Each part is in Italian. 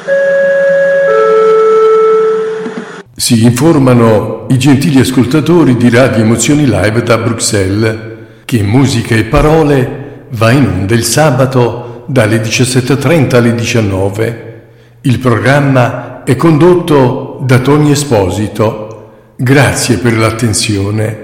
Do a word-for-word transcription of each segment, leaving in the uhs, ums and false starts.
Si informano i gentili ascoltatori di Radio Emozioni Live da Bruxelles che Musica e Parole va in onda il sabato dalle diciassette e trenta alle diciannove. Il programma è condotto da Tony Esposito. Grazie per l'attenzione.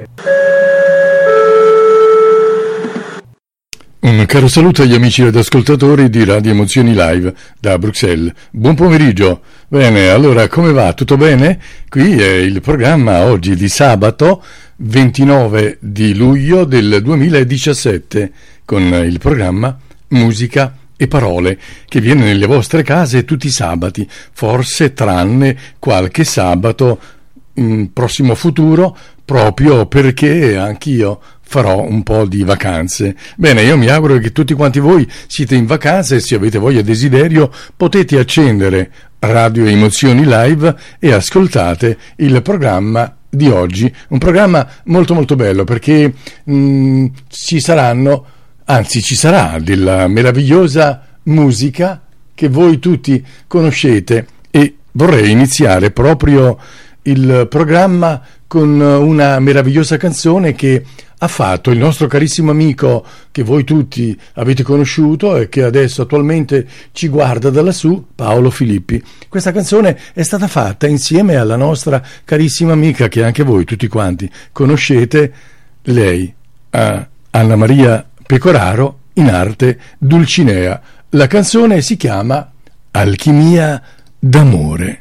Un caro saluto agli amici ed ascoltatori di Radio Emozioni Live da Bruxelles. Buon pomeriggio. Bene, allora come va? Tutto bene? Qui è il programma oggi di sabato ventinove di luglio del duemiladiciassette con il programma Musica e Parole che viene nelle vostre case tutti i sabati, forse tranne qualche sabato in prossimo futuro, proprio perché anch'io farò un po' di vacanze. Bene, io mi auguro che tutti quanti voi siete in vacanza e se avete voglia e desiderio potete accendere Radio Emozioni Live e ascoltate il programma di oggi, un programma molto molto bello perché mh, ci saranno, anzi ci sarà della meravigliosa musica che voi tutti conoscete e vorrei iniziare proprio il programma con una meravigliosa canzone che ha fatto il nostro carissimo amico che voi tutti avete conosciuto e che adesso attualmente ci guarda da lassù, Paolo Filippi. Questa canzone è stata fatta insieme alla nostra carissima amica che anche voi tutti quanti conoscete, lei, Anna Maria Pecoraro, in arte Dulcinea. La canzone si chiama Alchimia d'amore.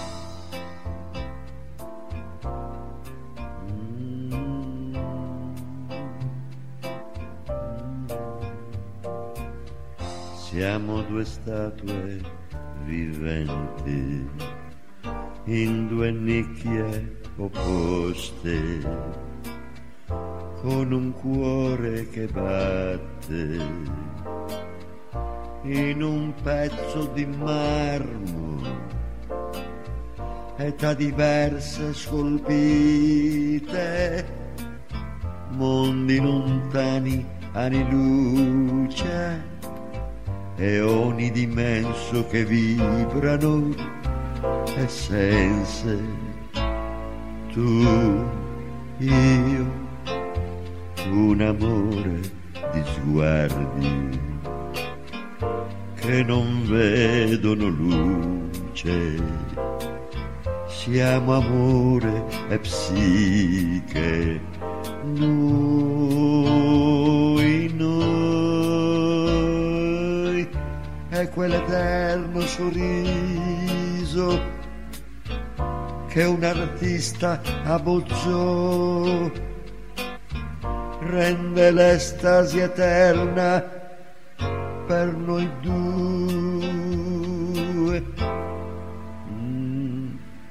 Siamo due statue viventi in due nicchie opposte, con un cuore che batte in un pezzo di marmo, età diverse scolpite, mondi lontani anni luce, eoni d'immenso che vibrano, essenze, tu, io, un amore di sguardi che non vedono luce, siamo amore e psiche, noi, noi, è quell'eterno sorriso che un artista abbozzò, rende l'estasi eterna per noi due. Mm.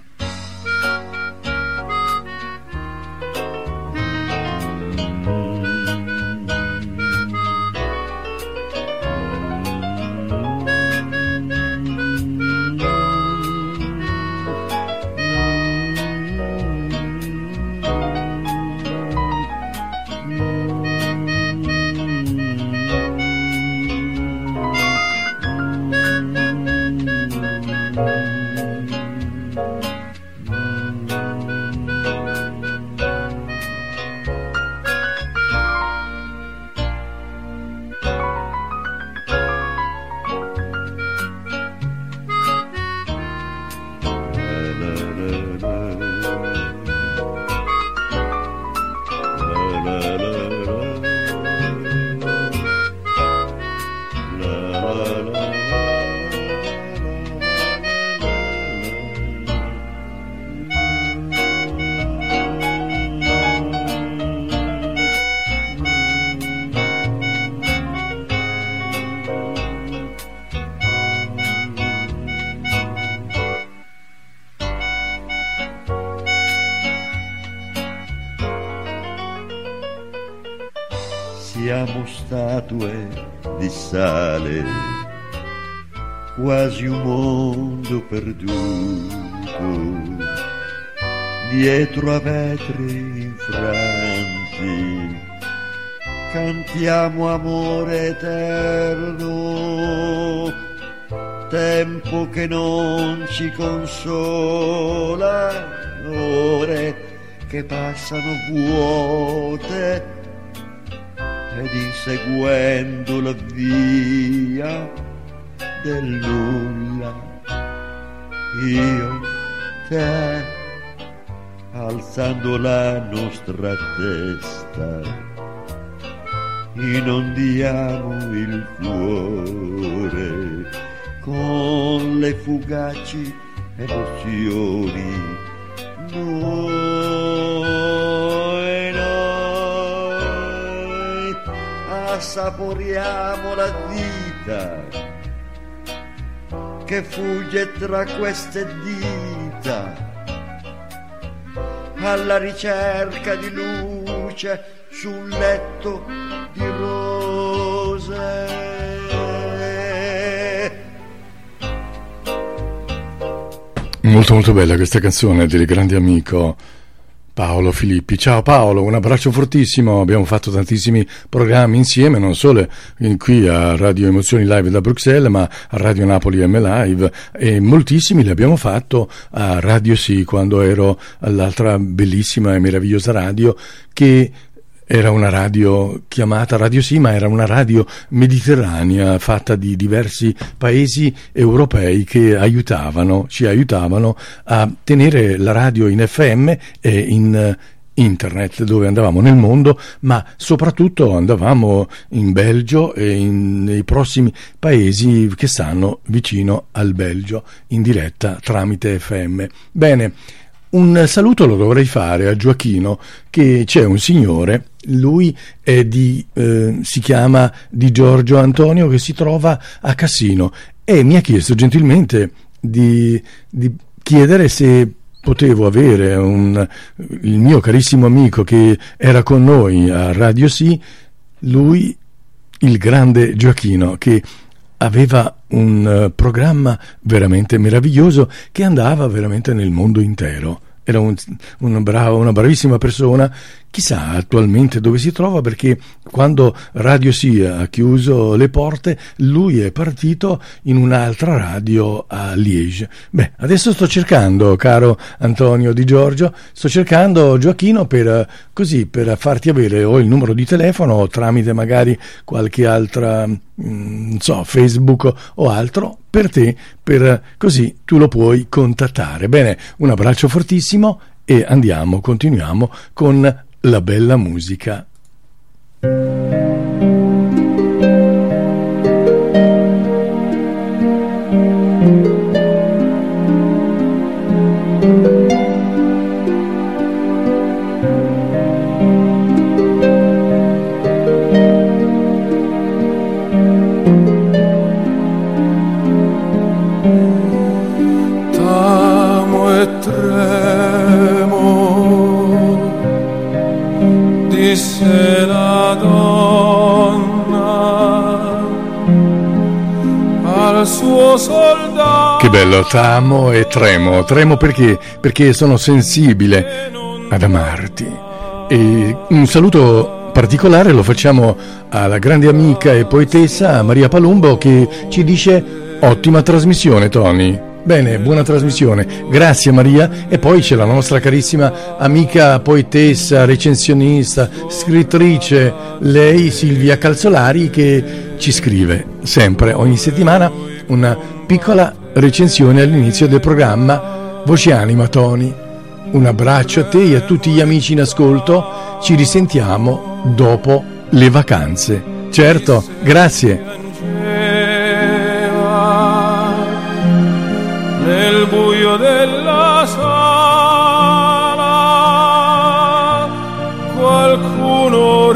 Siamo statue di sale, quasi un mondo perduto, dietro a vetri infranti, cantiamo amore eterno, tempo che non ci consola, ore che passano vuote, ed inseguendo la via del nulla, io, te, alzando la nostra testa, inondiamo il cuore con le fugaci emozioni. Noi, noi assaporiamo la vita che fugge tra queste dita, alla ricerca di luce su un letto di rose. Molto molto bella questa canzone del grande amico Paolo Filippi. Ciao Paolo, un abbraccio fortissimo. Abbiamo fatto tantissimi programmi insieme, non solo qui a Radio Emozioni Live da Bruxelles, ma a Radio Napoli M Live, e moltissimi li abbiamo fatto a Radio Sì, quando ero all'altra bellissima e meravigliosa radio, che era una radio chiamata Radio Sì, ma era una radio mediterranea fatta di diversi paesi europei che aiutavano, ci aiutavano a tenere la radio in F M e in internet, dove andavamo nel mondo, ma soprattutto andavamo in Belgio e in, nei prossimi paesi che stanno vicino al Belgio, in diretta tramite F M. Bene, un saluto lo dovrei fare a Gioachino, che c'è un signore, lui è di, eh, si chiama Di Giorgio Antonio, che si trova a Cassino, e mi ha chiesto gentilmente di, di chiedere se potevo avere un, il mio carissimo amico che era con noi a Radio Sì, lui, il grande Gioachino, che aveva un programma veramente meraviglioso che andava veramente nel mondo intero. Era un, un bravo, una bravissima persona. Chissà attualmente dove si trova, perché quando Radio Sì ha chiuso le porte, lui è partito in un'altra radio a Liege. Beh, adesso sto cercando, caro Antonio Di Giorgio, sto cercando Gioachino per così per farti avere o il numero di telefono o tramite magari qualche altra, non so, Facebook o altro, per te, per così tu lo puoi contattare. Bene, un abbraccio fortissimo e andiamo, continuiamo con la bella musica. T'amo e tremo, disse la donna al suo soldato. Che bello, t'amo e tremo. Tremo perché? Perché sono sensibile ad amarti. E un saluto particolare lo facciamo alla grande amica e poetessa Maria Palumbo, che ci dice: ottima trasmissione, Tony. Bene, buona trasmissione, grazie Maria. E poi c'è la nostra carissima amica poetessa, recensionista, scrittrice, lei Silvia Calzolari, che ci scrive sempre, ogni settimana, una piccola recensione all'inizio del programma. Voce anima, Tony. Un abbraccio a te e a tutti gli amici in ascolto. Ci risentiamo dopo le vacanze. Certo, grazie. Nel buio della sala qualcuno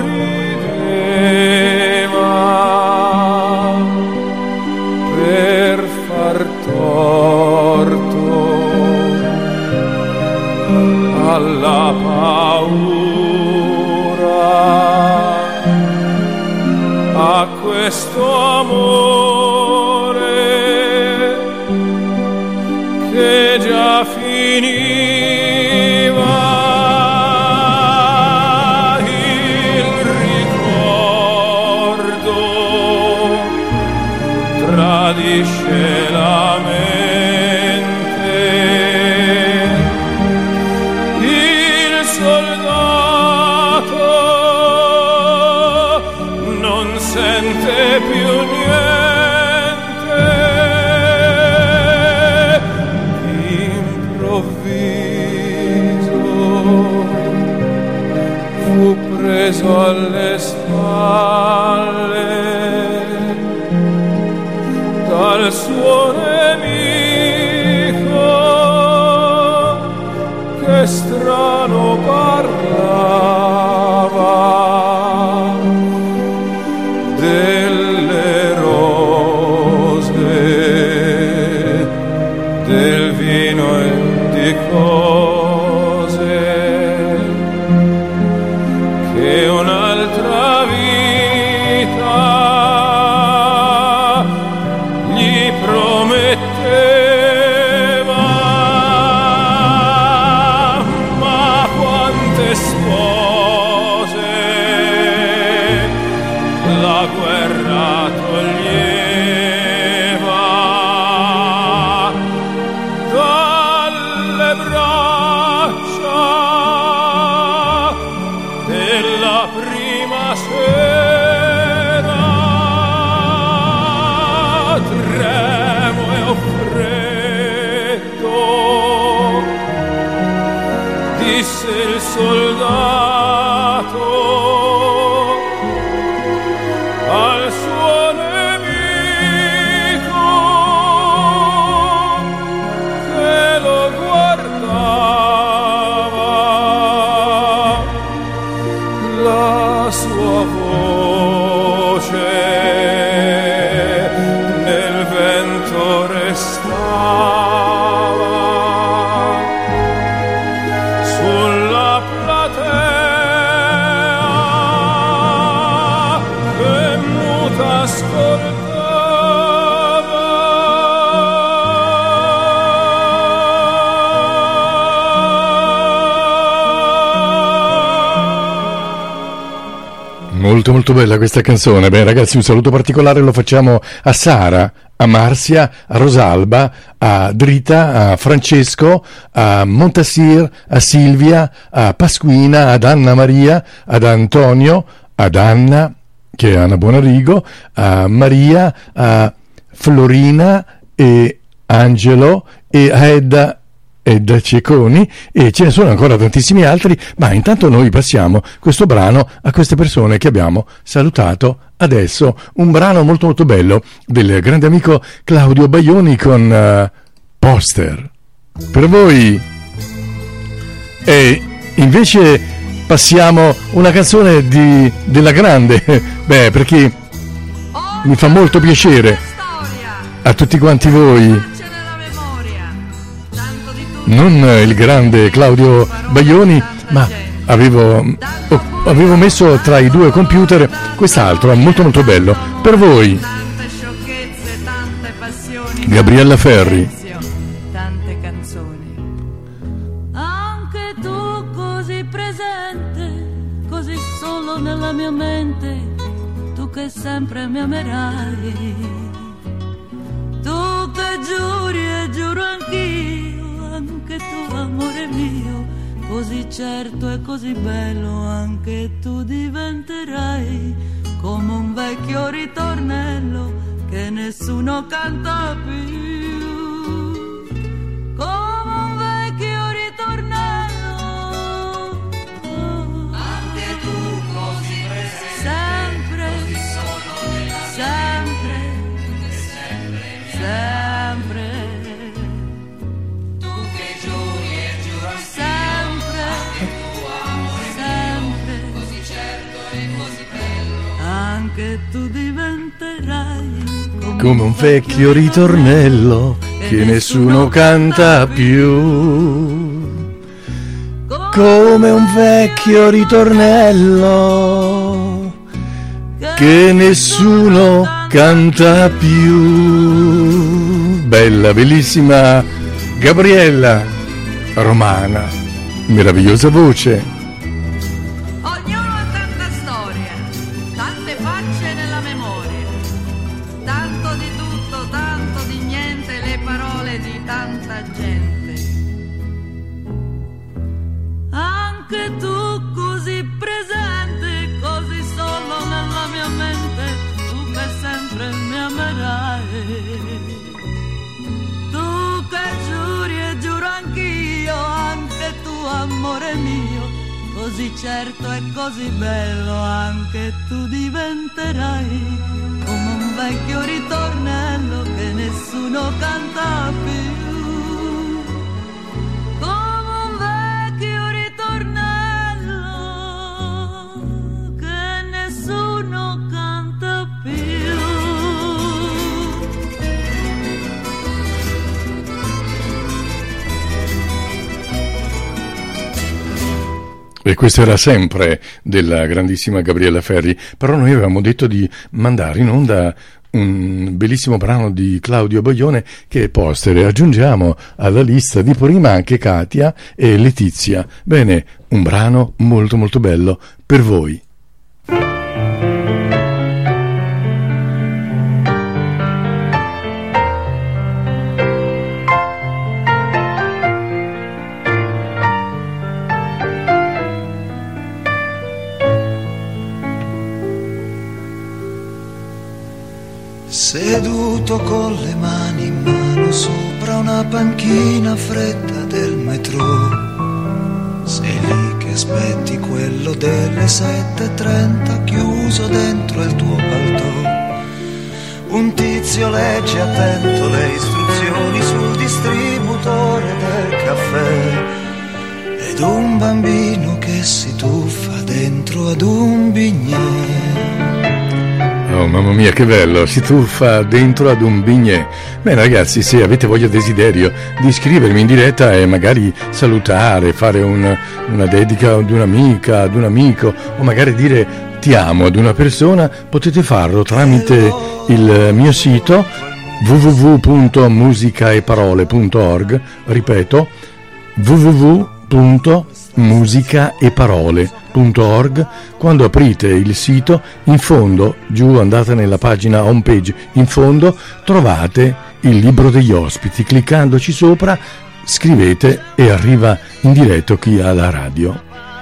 rideva per far torto alla paura, a questo amore che già finiva. Il ricordo tradisce la del vino e di cose che un'altra vita gli prometteva, ma quante spose la guerra toglieva dalle braccia della prima sera. Tremo e ho freddo, disse il soldato al suo nemico che lo guardava. La sua voce nel vento restava sulla platea che muta Molto molto bella questa canzone. Beh ragazzi, un saluto particolare lo facciamo a Sara, a Marzia, a Rosalba, a Drita, a Francesco, a Montassir, a Silvia, a Pasquina, ad Anna Maria, ad Antonio, ad Anna, che è Anna Buonarigo, a Maria, a Florina e Angelo e a Edda Edda Cicconi, e ce ne sono ancora tantissimi altri, ma intanto noi passiamo questo brano a queste persone che abbiamo salutato adesso. Un brano molto molto bello del grande amico Claudio Baglioni con uh, Poster per voi. E invece passiamo una canzone di, della grande, beh, perché mi fa molto piacere a tutti quanti voi. Non il grande Claudio Baglioni, ma avevo, oh, avevo messo tra i due computer quest'altro molto molto bello per voi. Gabriella Ferri. Tante canzoni. Anche tu così presente, così solo nella mia mente, tu che sempre mi amerai, tu che giuri e giuro anch'io, anche tu amore mio, così certo e così bello, anche tu diventerai come un vecchio ritornello che nessuno canta più, come un vecchio ritornello. Anche tu così presente, sempre, così solo nella sempre, sempre, sempre. Che tu diventerai come, come un vecchio ritornello che nessuno canta più, come un vecchio ritornello che nessuno canta più. Bella, bellissima Gabriella Romana, meravigliosa voce. Amore mio, così certo e così bello, anche tu diventerai come un vecchio ritornello che nessuno canta più, come un vecchio ritornello che nessuno canta più. E questo era sempre della grandissima Gabriella Ferri, però noi avevamo detto di mandare in onda un bellissimo brano di Claudio Baglione che è Postere. Aggiungiamo alla lista di prima anche Katia e Letizia. Bene, un brano molto molto bello per voi. Seduto con le mani in mano sopra una panchina fredda del metro, sei lì che aspetti quello delle sette e trenta chiuso dentro il tuo paltò. Un tizio legge attento le istruzioni sul distributore del caffè ed un bambino che si tuffa dentro ad un bignè. Oh mamma mia che bello, si tuffa dentro ad un bignè. Bene ragazzi, se avete voglia desiderio di scrivermi in diretta e magari salutare, fare un, una dedica ad un'amica, ad un amico o magari dire ti amo ad una persona, potete farlo tramite il mio sito w w w punto musicaeparole punto org, ripeto w w w punto musicaeparole punto org. Quando aprite il sito, in fondo, giù andate nella pagina home page, in fondo trovate il libro degli ospiti, cliccandoci sopra scrivete e arriva in diretto chi ha la radio.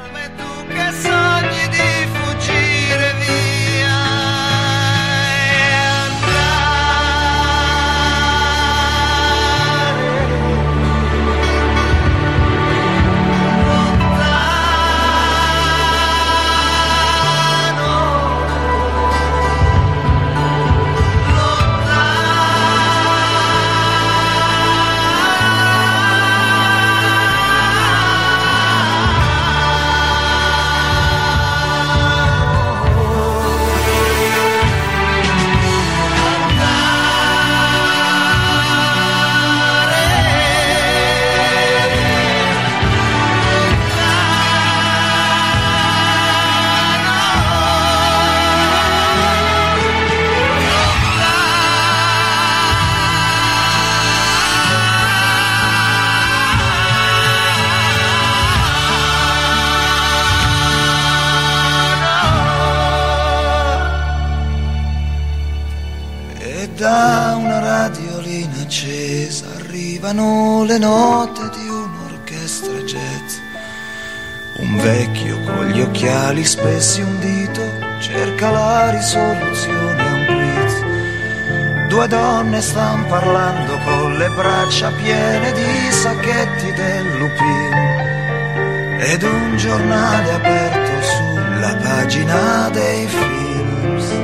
Arrivano le note di un'orchestra jazz. Un vecchio con gli occhiali spessi un dito cerca la risoluzione a un quiz. Due donne stanno parlando con le braccia piene di sacchetti del Lupin ed un giornale aperto sulla pagina dei films.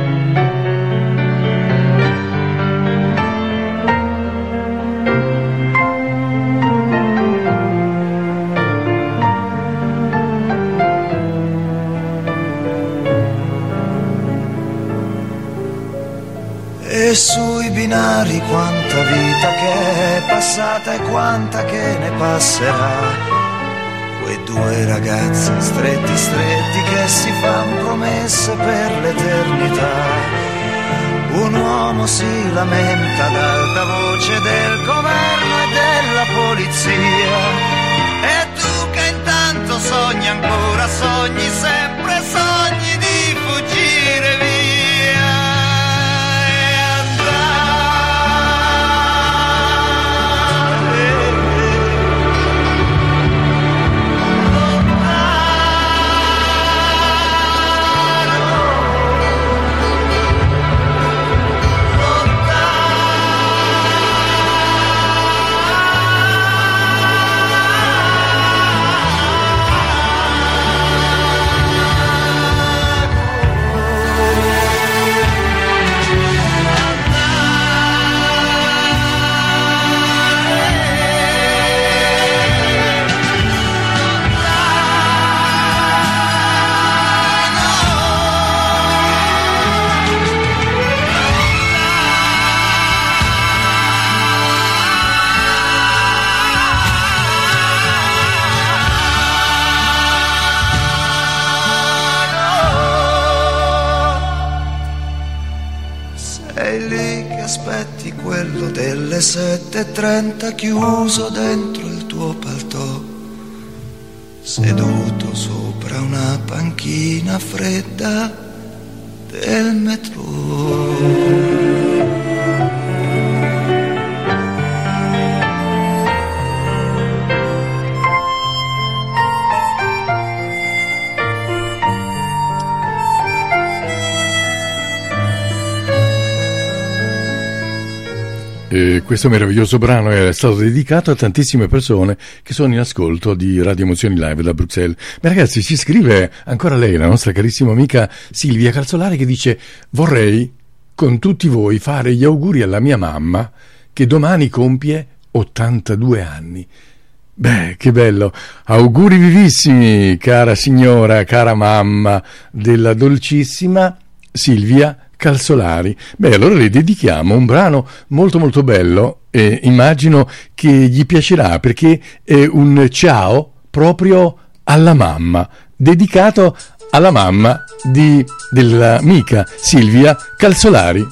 E sui binari quanta vita che è passata e quanta che ne passerà. Quei due ragazzi stretti stretti che si fan promesse per l'eternità. Un uomo si lamenta ad alta voce del governo e della polizia. E tu che intanto sogni ancora, sogni sempre, sogni di fuggire via. le sette e trenta chiuso dentro il tuo paltò, seduto sopra una panchina fredda del metro. E questo meraviglioso brano è stato dedicato a tantissime persone che sono in ascolto di Radio Emozioni Live da Bruxelles. Ma ragazzi, ci scrive ancora lei, la nostra carissima amica Silvia Calzolari, che dice: vorrei con tutti voi fare gli auguri alla mia mamma che domani compie ottantadue anni. Beh, che bello, auguri vivissimi, cara signora, cara mamma della dolcissima Silvia Calzolari. Beh, allora le dedichiamo un brano molto molto bello e immagino che gli piacerà, perché è un ciao proprio alla mamma, dedicato alla mamma di, dell'amica Silvia Calzolari.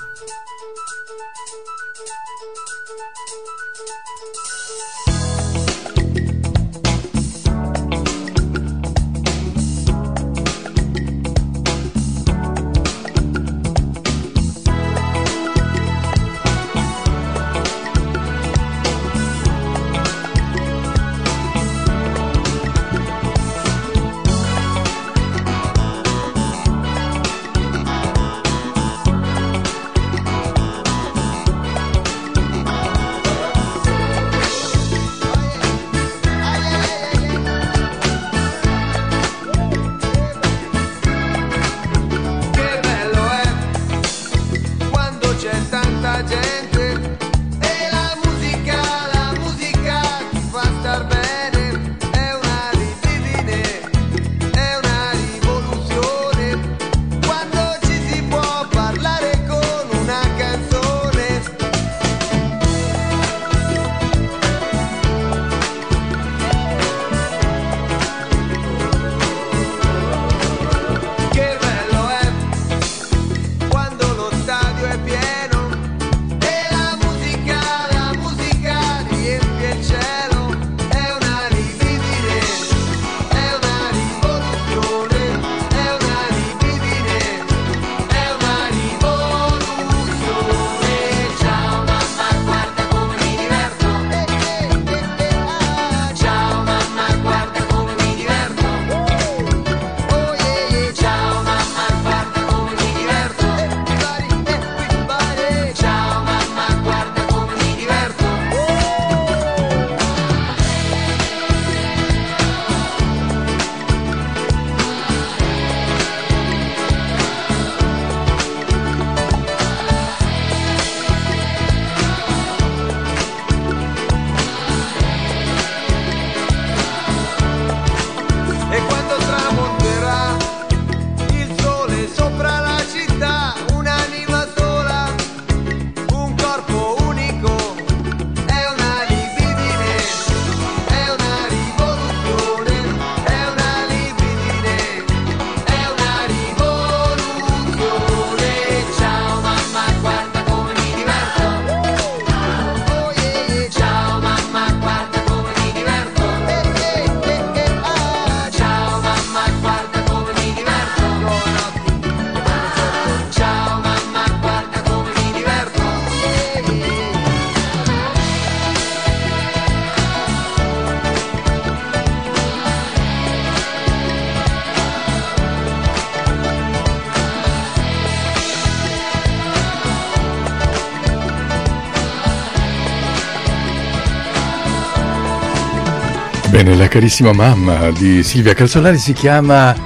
Bene, la carissima mamma di Silvia Calzolari si chiama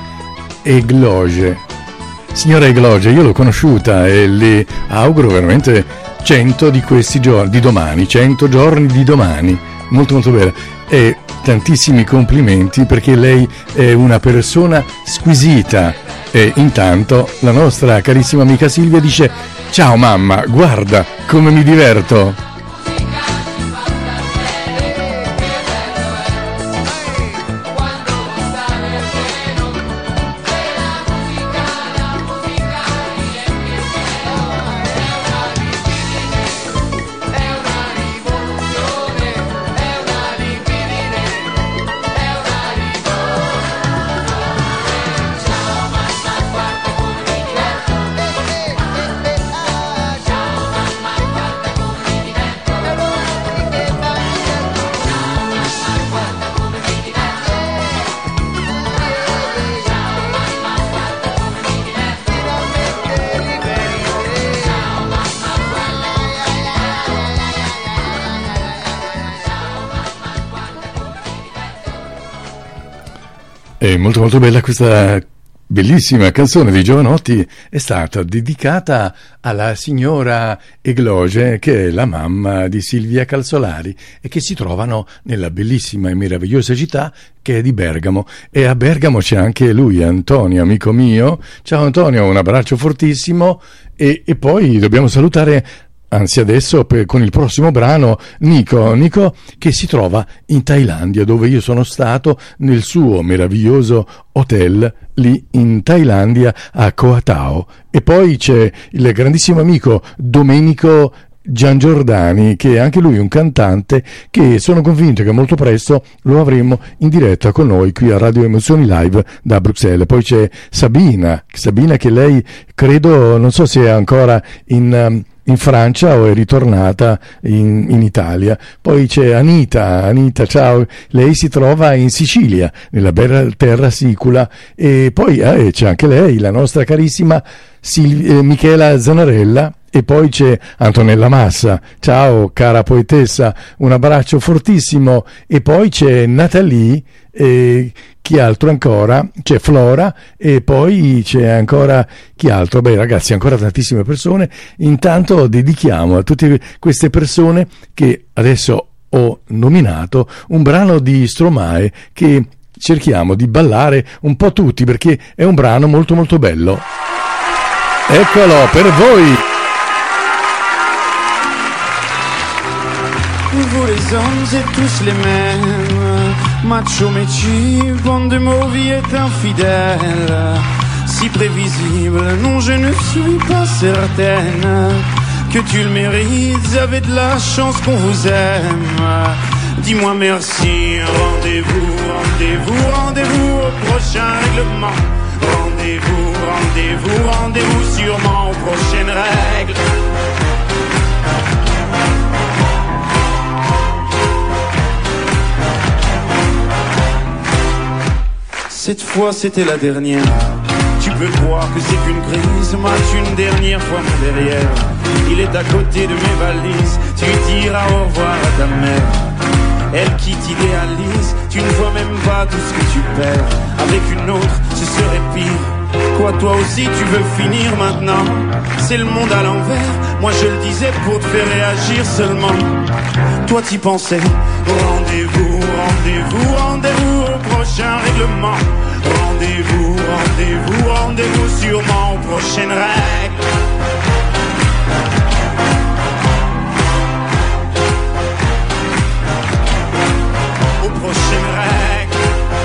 Egloge. Signora Egloge, io l'ho conosciuta e le auguro veramente cento di questi giorni, di domani, cento giorni di domani, molto molto bella. E tantissimi complimenti, perché lei è una persona squisita. E intanto la nostra carissima amica Silvia dice: ciao mamma, guarda come mi diverto. È molto molto bella questa bellissima canzone di Jovanotti, è stata dedicata alla signora Egloge, che è la mamma di Silvia Calzolari e che si trovano nella bellissima e meravigliosa città che è di Bergamo. E a Bergamo c'è anche lui, Antonio, amico mio. Ciao Antonio, un abbraccio fortissimo e, e poi dobbiamo salutare, anzi adesso per, con il prossimo brano, Nico, Nico che si trova in Thailandia, dove io sono stato nel suo meraviglioso hotel lì in Thailandia a Koh Tao. E poi c'è il grandissimo amico Domenico Giangiordani, che è anche lui un cantante, che sono convinto che molto presto lo avremo in diretta con noi qui a Radio Emozioni Live da Bruxelles. Poi c'è Sabina, Sabina che lei credo, non so se è ancora in... in Francia o è ritornata in, in Italia. Poi c'è Anita, Anita, ciao, lei si trova in Sicilia, nella bella terra sicula, e poi eh, c'è anche lei, la nostra carissima Sil- eh, Michela Zanarella, e poi c'è Antonella Massa, ciao cara poetessa, un abbraccio fortissimo, e poi c'è Natalie, e chi altro ancora? C'è Flora, e poi c'è ancora chi altro? Beh ragazzi, ancora tantissime persone. Intanto dedichiamo a tutte queste persone che adesso ho nominato un brano di Stromae che cerchiamo di ballare un po' tutti, perché è un brano molto molto bello. Eccolo per voi. Vous les hommes êtes tous les mêmes, macho métier, bande de mauvais est infidèle, si prévisible, non je ne suis pas certaine que tu le mérites, avez de la chance qu'on vous aime. Dis-moi merci, rendez-vous, rendez-vous, rendez-vous au prochain règlement. Rendez-vous, rendez-vous, rendez-vous sûrement aux prochaines règles. Cette fois c'était la dernière. Tu peux croire que c'est qu'une crise, match une dernière fois mon derrière. Il est à côté de mes valises, tu diras au revoir à ta mère. Elle qui t'idéalise, tu ne vois même pas tout ce que tu perds. Avec une autre, ce serait pire. Quoi, toi aussi tu veux finir maintenant? C'est le monde à l'envers, moi je le disais pour te faire réagir seulement. Toi t'y pensais. Rendez-vous, rendez-vous, rendez-vous au prochain règlement. Rendez-vous, rendez-vous, rendez-vous sûrement aux prochaines règles. Aux prochaines règles.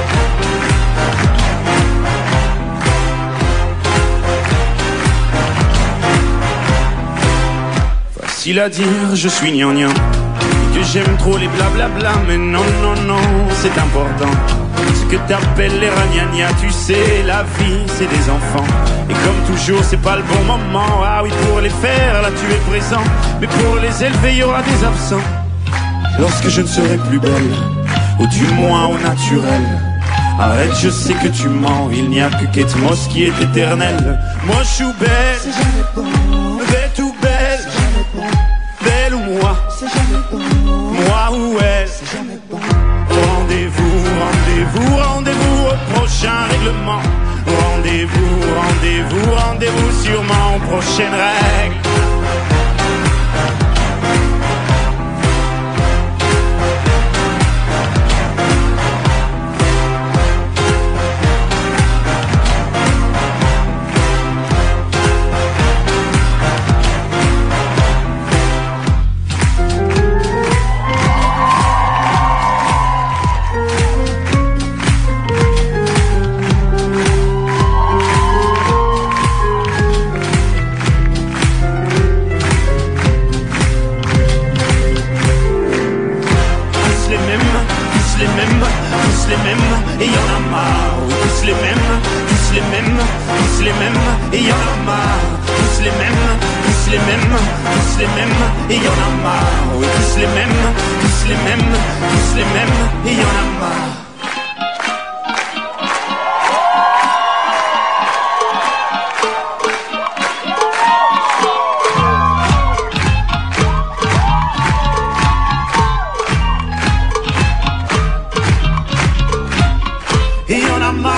Facile à dire, je suis gnangnan, que j'aime trop les blablabla, mais non, non, non, c'est important. Ce que t'appelles les ragnagnas, tu sais, la vie, c'est des enfants. Et comme toujours, c'est pas le bon moment. Ah oui, pour les faire, là tu es présent, mais pour les élever, il y aura des absents. Lorsque je ne serai plus belle, ou du moins au naturel. Arrête, je sais que tu mens, il n'y a que Kate Moss qui est éternelle. Moi je suis belle, c'est jamais bon. Bête ou belle, c'est jamais bon. Belle ou moi, c'est jamais bon. Moi ou elle, c'est jamais bon. Rendez-vous, rendez-vous, rendez-vous au prochain règlement. Rendez-vous, rendez-vous, rendez-vous sûrement aux prochaines règles. Et y'en a marre.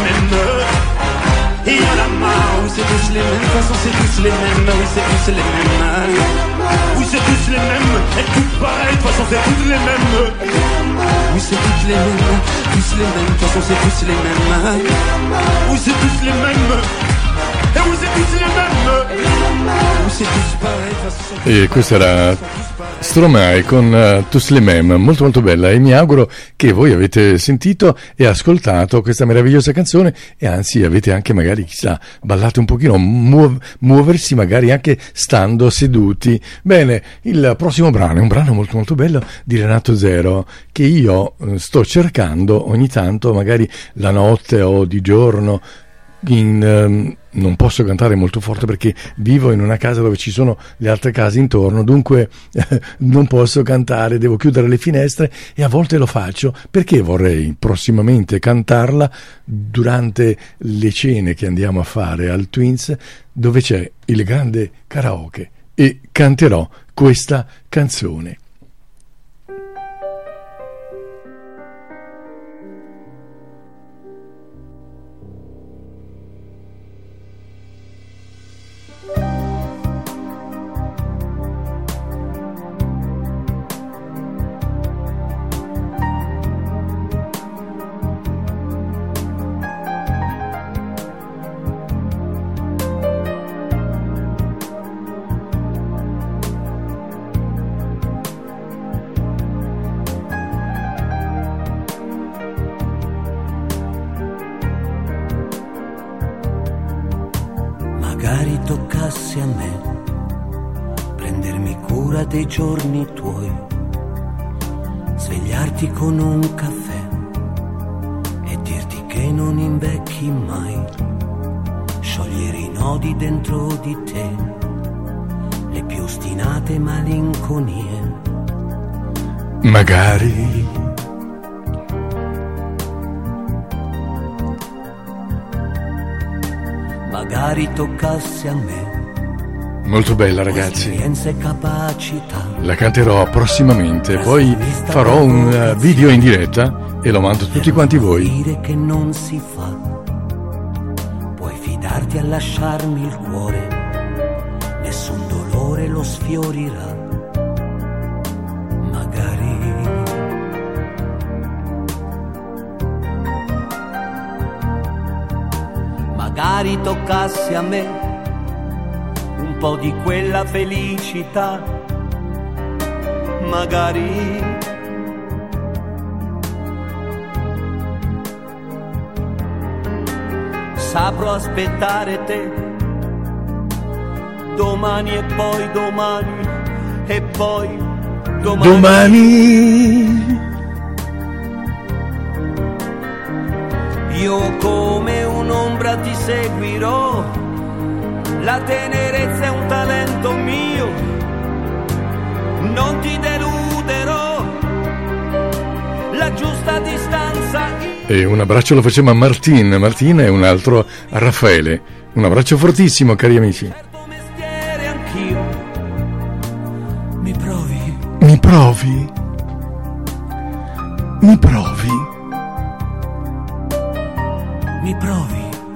mêmes. Et y'en a marre, oui c'est tous les mêmes, de toute façon c'est tous les mêmes, oui c'est tous les mêmes. Oui c'est tous les mêmes, et toutes pareilles, de toute façon c'est toutes les mêmes. Oui c'est toutes les mêmes, tous les mêmes, de toute façon c'est tous les mêmes. Oui c'est tous les mêmes. E oui c'est tous les mêmes. Oui c'est tous pareil, de toute façon. E questa era Stromae con uh, Tous les mêmes, molto molto bella, e mi auguro che voi avete sentito e ascoltato questa meravigliosa canzone e anzi avete anche magari, chissà, ballato un pochino, muov- muoversi magari anche stando seduti. Bene, il prossimo brano è un brano molto molto bello di Renato Zero che io uh, sto cercando ogni tanto, magari la notte o di giorno. In, um, non posso cantare molto forte perché vivo in una casa dove ci sono le altre case intorno, dunque eh, non posso cantare, devo chiudere le finestre e a volte lo faccio perché vorrei prossimamente cantarla durante le cene che andiamo a fare al Twins, dove c'è il grande karaoke, e canterò questa canzone. Magari toccasse a me prendermi cura dei giorni tuoi, svegliarti con un caffè e dirti che non invecchi mai, sciogliere i nodi dentro di te, le più ostinate malinconie. Magari Magari toccasse a me. Molto bella, ragazzi. Esperienze e capacità. La canterò prossimamente, poi farò un video in diretta e lo mando a tutti quanti voi. Dire che non si fa. Puoi fidarti a lasciarmi il cuore, nessun dolore lo sfiorirà. Magari Magari toccasse a me un po' di quella felicità. Magari saprò aspettare te domani e poi domani e poi domani. Domani io come un'ombra ti seguirò, la tenerezza è un talento mio, non ti deluderò, la giusta distanza. E un abbraccio lo facciamo a Martin, Martin e un altro a Raffaele. Un abbraccio fortissimo, cari amici. Certo mestiere anch'io. Mi provi? Mi provi? Mi provi? Mi provi?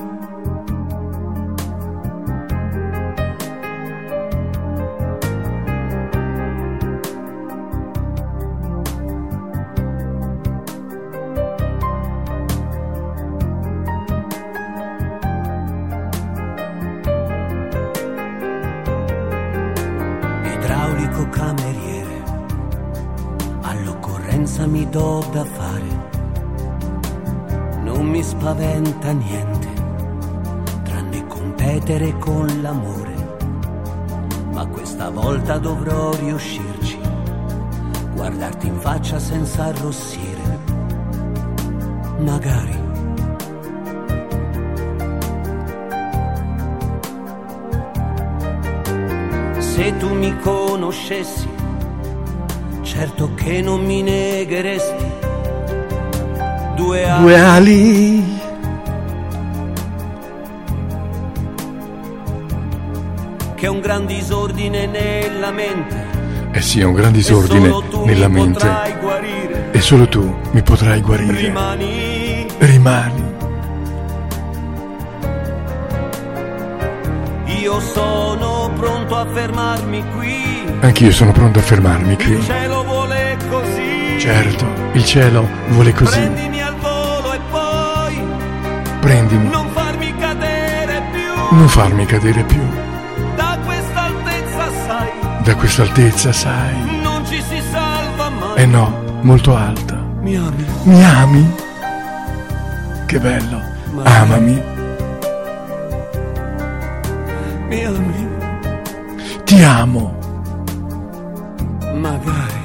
Idraulico cameriere, all'occorrenza mi do da fare. Non mi spaventa niente, tranne competere con l'amore. Ma questa volta dovrò riuscirci, guardarti in faccia senza arrossire. Magari se tu mi conoscessi, certo che non mi negheresti due ali, Due ali. che è un gran disordine nella mente. Eh sì, è un gran disordine nella mente. Guarire. E solo tu mi potrai guarire. Rimani Rimani Anch'io sono pronto a fermarmi qui. Anch'io sono pronto a fermarmi qui. Il cielo vuole così. Certo, il cielo vuole così. Prendimi al volo e poi prendimi. Non farmi cadere più. Non farmi cadere più. Da questa altezza, sai. Da questa altezza, sai. Non ci si salva mai. Eh no, molto alta. Mi ami. Mi ami? Che bello. Ma amami. Mi ami. Ti amo. Magari.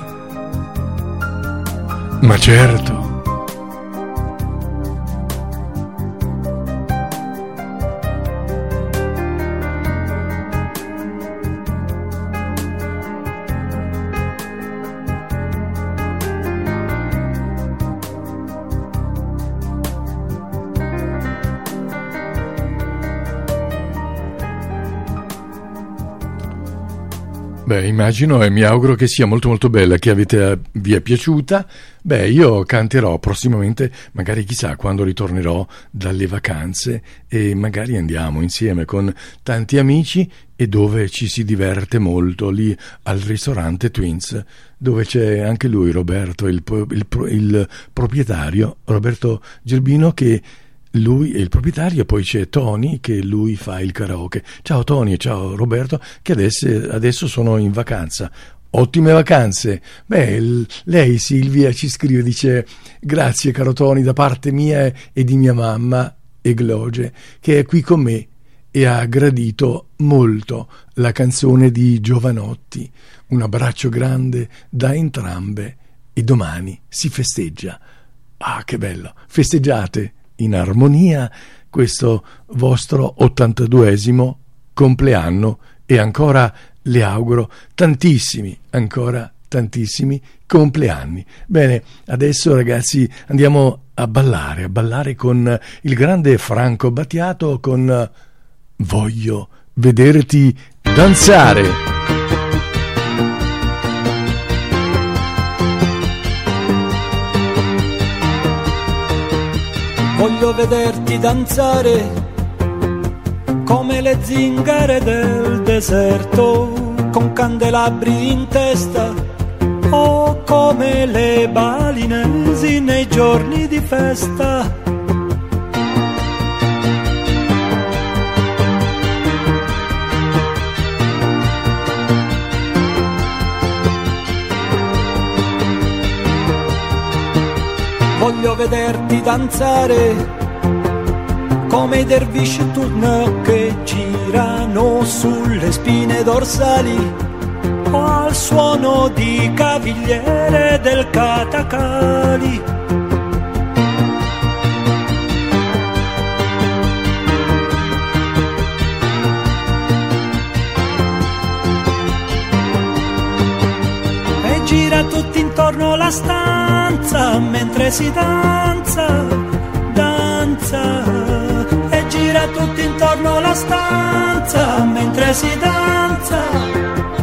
Ma certo. Beh, immagino e mi auguro che sia molto molto bella, che avete, vi è piaciuta. Beh, io canterò prossimamente, magari chissà quando ritornerò dalle vacanze, e magari andiamo insieme con tanti amici e dove ci si diverte molto, lì al ristorante Twins, dove c'è anche lui, Roberto, il, il, il proprietario, Roberto Gerbino, che lui è il proprietario, poi c'è Tony che lui fa il karaoke. Ciao Tony e ciao Roberto, che adesso, adesso sono in vacanza. Ottime vacanze. Beh, l- lei Silvia ci scrive, dice: grazie caro Tony da parte mia e di mia mamma Egloge, che è qui con me e ha gradito molto la canzone di Giovanotti. Un abbraccio grande da entrambe e domani si festeggia. Ah, che bello, festeggiate in armonia questo vostro ottantaduesimo compleanno e ancora le auguro tantissimi, ancora tantissimi compleanni. Bene, adesso ragazzi andiamo a ballare, a ballare con il grande Franco Battiato con Voglio vederti danzare. Voglio vederti danzare come le zingare del deserto, con candelabri in testa, o come le balinesi nei giorni di festa. Voglio vederti danzare come i dervisci turno che girano sulle spine dorsali, o al suono di cavigliere del Catacali. E gira tutti intorno la stanza mentre si danza, danza. E gira tutti intorno la stanza mentre si danza.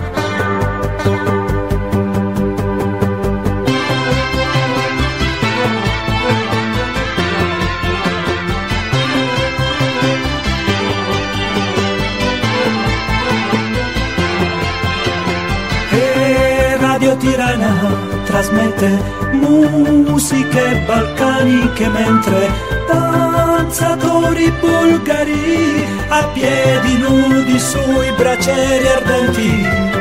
E Radio Tirana trasmette musiche balcaniche mentre danzatori bulgari a piedi nudi sui bracieri ardenti.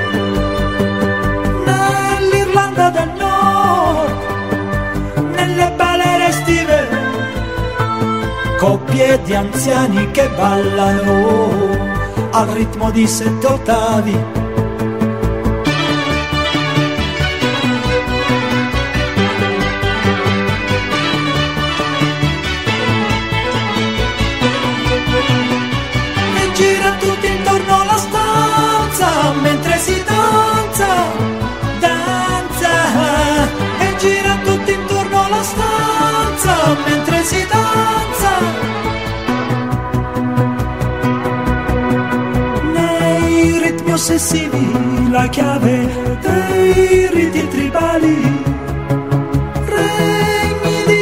Nell'Irlanda del Nord, nelle balere estive, coppie di anziani che ballano al ritmo di sette ottavi. Mentre si danza, danza. E gira tutti intorno alla stanza mentre si danza. Nei ritmi ossessivi la chiave dei riti tribali, regni di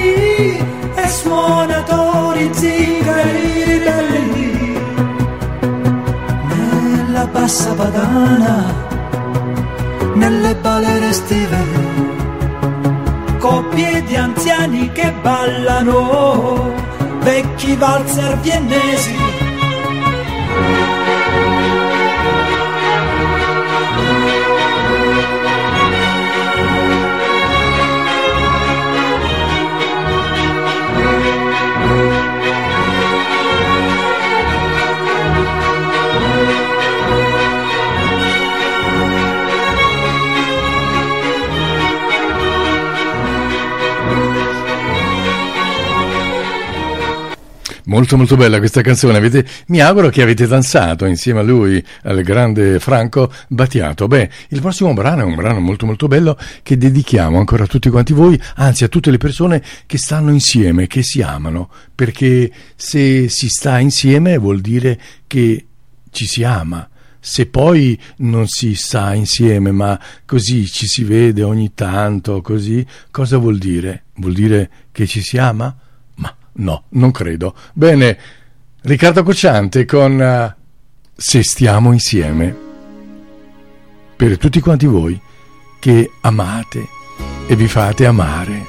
sciamani e suonatori zingari ribelli. mani che ballano, vecchi valzer viennesi. Molto molto bella questa canzone, avete, mi auguro che avete danzato insieme a lui, al grande Franco Battiato. Beh, il prossimo brano è un brano molto molto bello che dedichiamo ancora a tutti quanti voi, anzi a tutte le persone che stanno insieme, che si amano, perché se si sta insieme vuol dire che ci si ama. Se poi non si sta insieme ma così ci si vede ogni tanto, così, cosa vuol dire? Vuol dire che ci si ama? No, non credo. Bene, Riccardo Cocciante con uh, Se stiamo insieme. Per tutti quanti voi che amate e vi fate amare.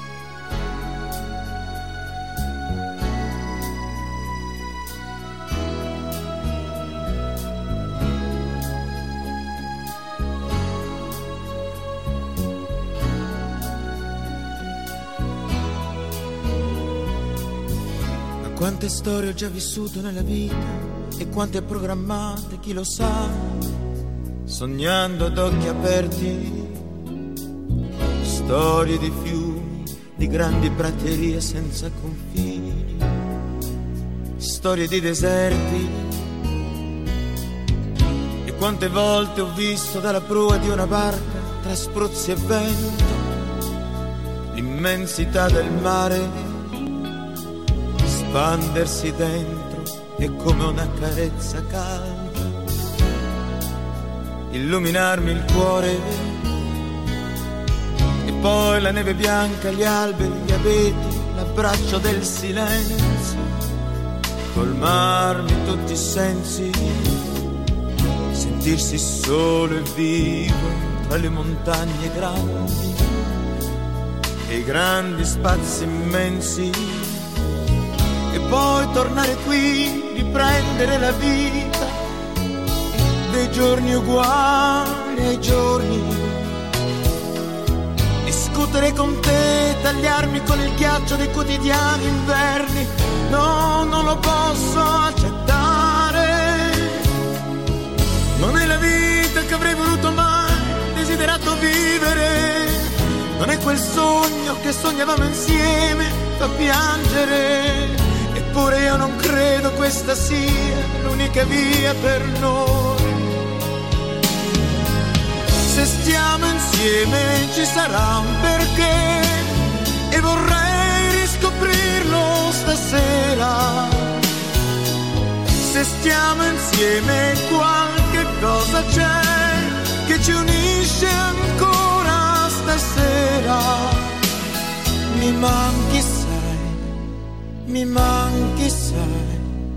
Quante storie ho già vissuto nella vita e quante programmate, chi lo sa, sognando ad occhi aperti, storie di fiumi, di grandi praterie senza confini, storie di deserti. E quante volte ho visto dalla prua di una barca, tra spruzzi e vento, l'immensità del mare espandersi dentro e come una carezza calda illuminarmi il cuore, e poi la neve bianca, gli alberi, gli abeti, l'abbraccio del silenzio, colmarmi tutti i sensi, sentirsi solo e vivo tra le montagne grandi e i grandi spazi immensi. E poi tornare qui, riprendere la vita dei giorni uguali ai giorni, discutere con te, tagliarmi con il ghiaccio dei quotidiani inverni. No, non lo posso accettare, non è la vita che avrei voluto mai desiderato vivere, non è quel sogno che sognavamo insieme, fa piangere. Eppure io non credo questa sia l'unica via per noi. Se stiamo insieme ci sarà un perché e vorrei riscoprirlo stasera. Se stiamo insieme qualche cosa c'è che ci unisce ancora stasera. Mi manchi sempre, mi manchi sai.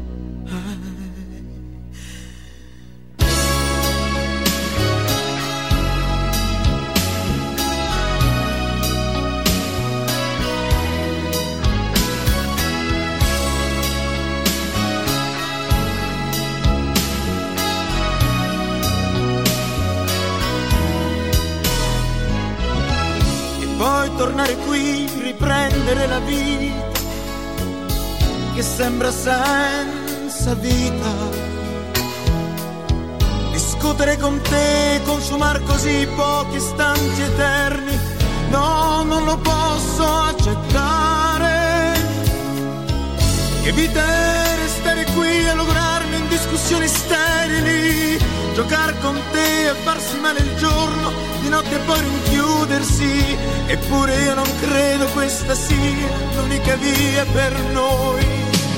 E poi tornare qui, riprendere la vita che sembra senza vita, discutere con te, consumar così pochi istanti eterni. No, non lo posso accettare. Che vita è restare qui a lograrmi in discussioni sterili, giocare con te e farsi male il giorno, di notte poi rinchiudersi. Eppure io non credo questa sia l'unica via per noi.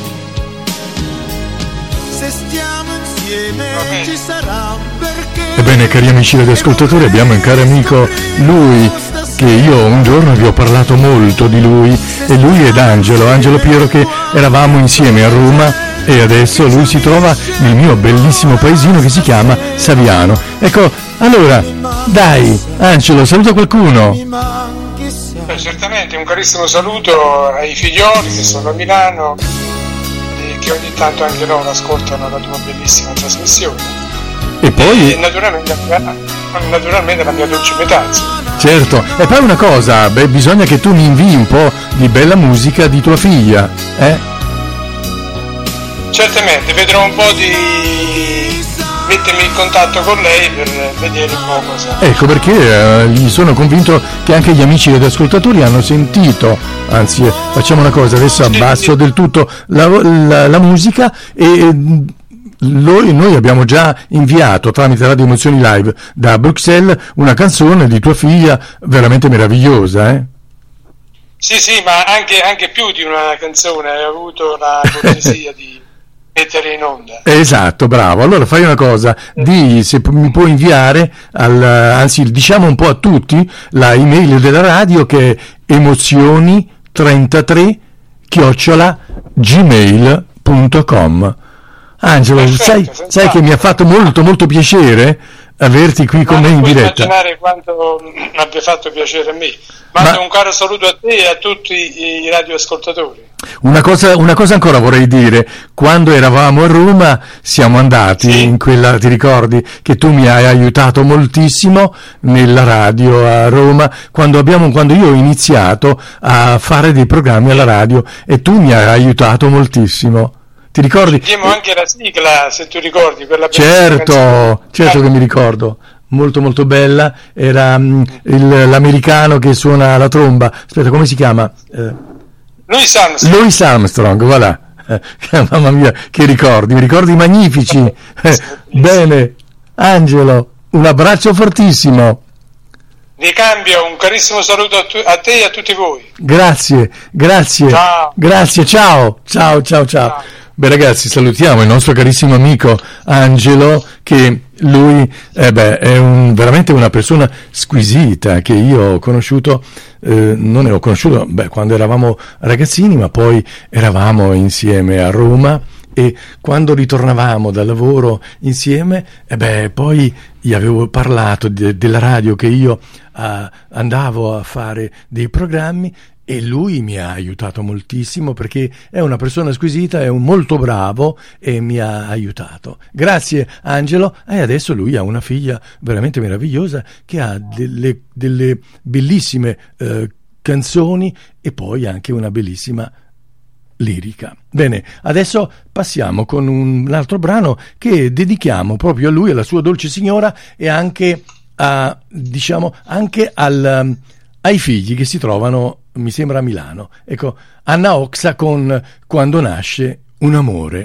Se stiamo insieme ci sarà un perché. Ebbene, cari amici radioascoltatori, abbiamo un caro amico, lui che io un giorno vi ho parlato molto di lui, e lui ed Angelo, Angelo Piero, che eravamo insieme a Roma, e adesso lui si trova nel mio bellissimo paesino che si chiama Saviano. Ecco, allora, dai, Angelo, saluta qualcuno. Beh, certamente un carissimo saluto ai figlioli che sono a Milano e che ogni tanto anche loro ascoltano la tua bellissima trasmissione. E poi? E naturalmente, naturalmente la mia dolce metà. Certo, e poi una cosa, beh, bisogna che tu mi invii un po' di bella musica di tua figlia, eh? Certamente, vedrò un po' di mettermi in contatto con lei per vedere un po' cosa. Ecco perché eh, sono convinto che anche gli amici ed ascoltatori hanno sentito, anzi eh, facciamo una cosa, adesso abbasso del tutto la, la, la musica e eh, Noi, noi abbiamo già inviato tramite Radio Emozioni Live da Bruxelles una canzone di tua figlia veramente meravigliosa, eh? Sì, sì, ma anche, anche più di una canzone, hai avuto la cortesia di mettere in onda. Esatto, bravo. Allora fai una cosa, di se mi puoi inviare, al, anzi diciamo un po' a tutti, la email della radio che è emozioni trentatré chiocciola gmail punto com. Angelo, Perfetto, sai, sai che mi ha fatto molto molto piacere averti qui con me in diretta. Non puoi immaginare quanto abbia fatto piacere a me. Mando Ma... un caro saluto a te e a tutti i radioascoltatori. Una cosa, una cosa ancora vorrei dire, quando eravamo a Roma siamo andati sì. in quella, ti ricordi che tu mi hai aiutato moltissimo nella radio a Roma, quando, abbiamo, quando io ho iniziato a fare dei programmi alla radio e tu mi hai aiutato moltissimo. Ti ricordi? Abbiamo anche la sigla, se tu ricordi, per la certo, certo che mi ricordo, molto molto bella, era um, il, l'americano che suona la tromba, aspetta, come si chiama? Eh, Louis Armstrong. Louis Armstrong, voilà, eh, mamma mia, che ricordi, ricordi magnifici, eh, bene, Angelo, un abbraccio fortissimo. Ricambio un carissimo saluto a, tu- a te e a tutti voi. Grazie, grazie, ciao. Grazie, ciao, ciao, ciao, ciao. ciao. Beh ragazzi, salutiamo il nostro carissimo amico Angelo, che lui eh beh, è un, veramente una persona squisita che io ho conosciuto, eh, non ne ho conosciuto beh, quando eravamo ragazzini, ma poi eravamo insieme a Roma e quando ritornavamo dal lavoro insieme, eh beh, poi gli avevo parlato de- della radio che io eh, andavo a fare dei programmi. E lui mi ha aiutato moltissimo perché è una persona squisita, è un molto bravo e mi ha aiutato. Grazie Angelo. E adesso lui ha una figlia veramente meravigliosa che ha delle, delle bellissime eh, canzoni e poi anche una bellissima lirica. Bene, adesso passiamo con un altro brano che dedichiamo proprio a lui, alla sua dolce signora e anche a, diciamo, anche al, ai figli che si trovano, mi sembra, a Milano. Ecco, Anna Oxa con Quando nasce un amore.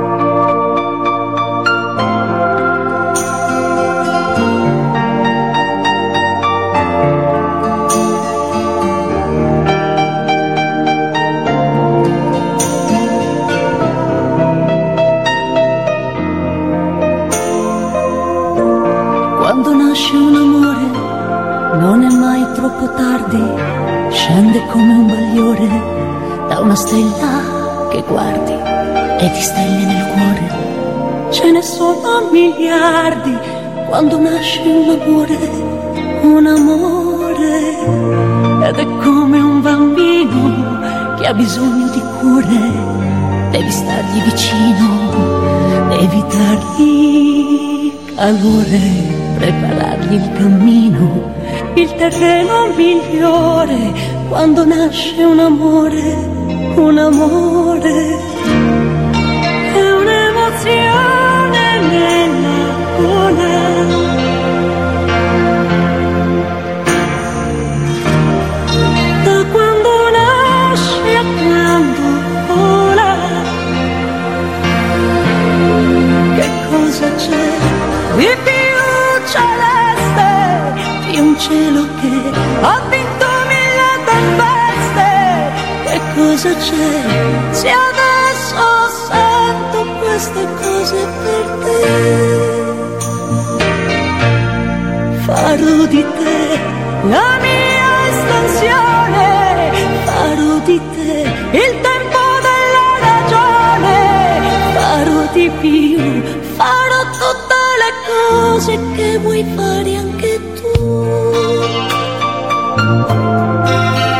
Quando nasce un amore non è mai troppo tardi. Scende come un bagliore da una stella che guardi e ti stelle nel cuore. Ce ne sono miliardi quando nasce un amore, un amore. Ed è come un bambino che ha bisogno di cure. Devi stargli vicino, devi dargli calore, preparargli il cammino, il terreno migliore. Quando nasce un amore, un amore, è un'emozione nella gola. Da quando nasce a quando vola, che cosa c'è di più celeste, di un cielo che ha vinto che cosa c'è se adesso sento queste cose per te? Farò di te la mia estensione, farò di te il tempo della ragione, farò di più, farò tutte le cose che vuoi fare anche tu.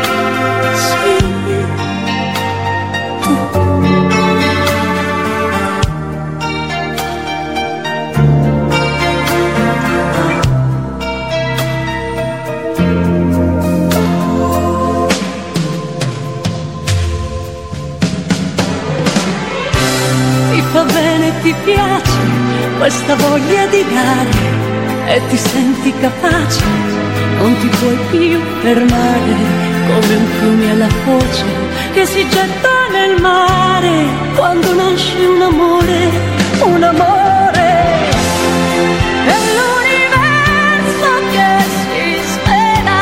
questa voglia di dare e ti senti capace, non ti puoi più fermare, come un fiume alla foce che si getta nel mare quando nasce un amore, un amore. È l'universo che si svela,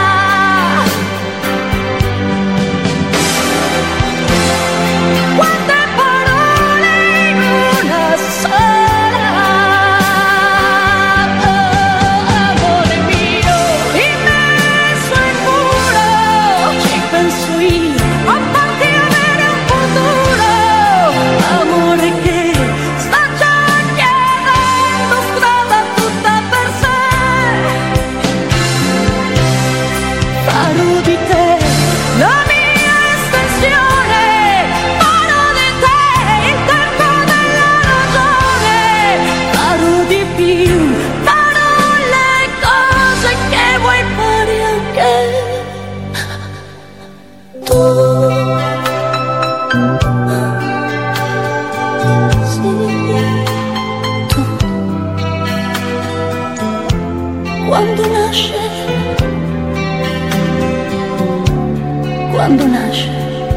quante parole in una sola. Oh, amore mio, immenso e puro, ci penso io, a farti avere un futuro. Amore che sta già chiedendo strada tutta per sé. Farò di te la mia estensione, farò di te il tempo della ragione, farò di più, farò le cose che vuoi fare anche tu. Quando nasce, quando nasce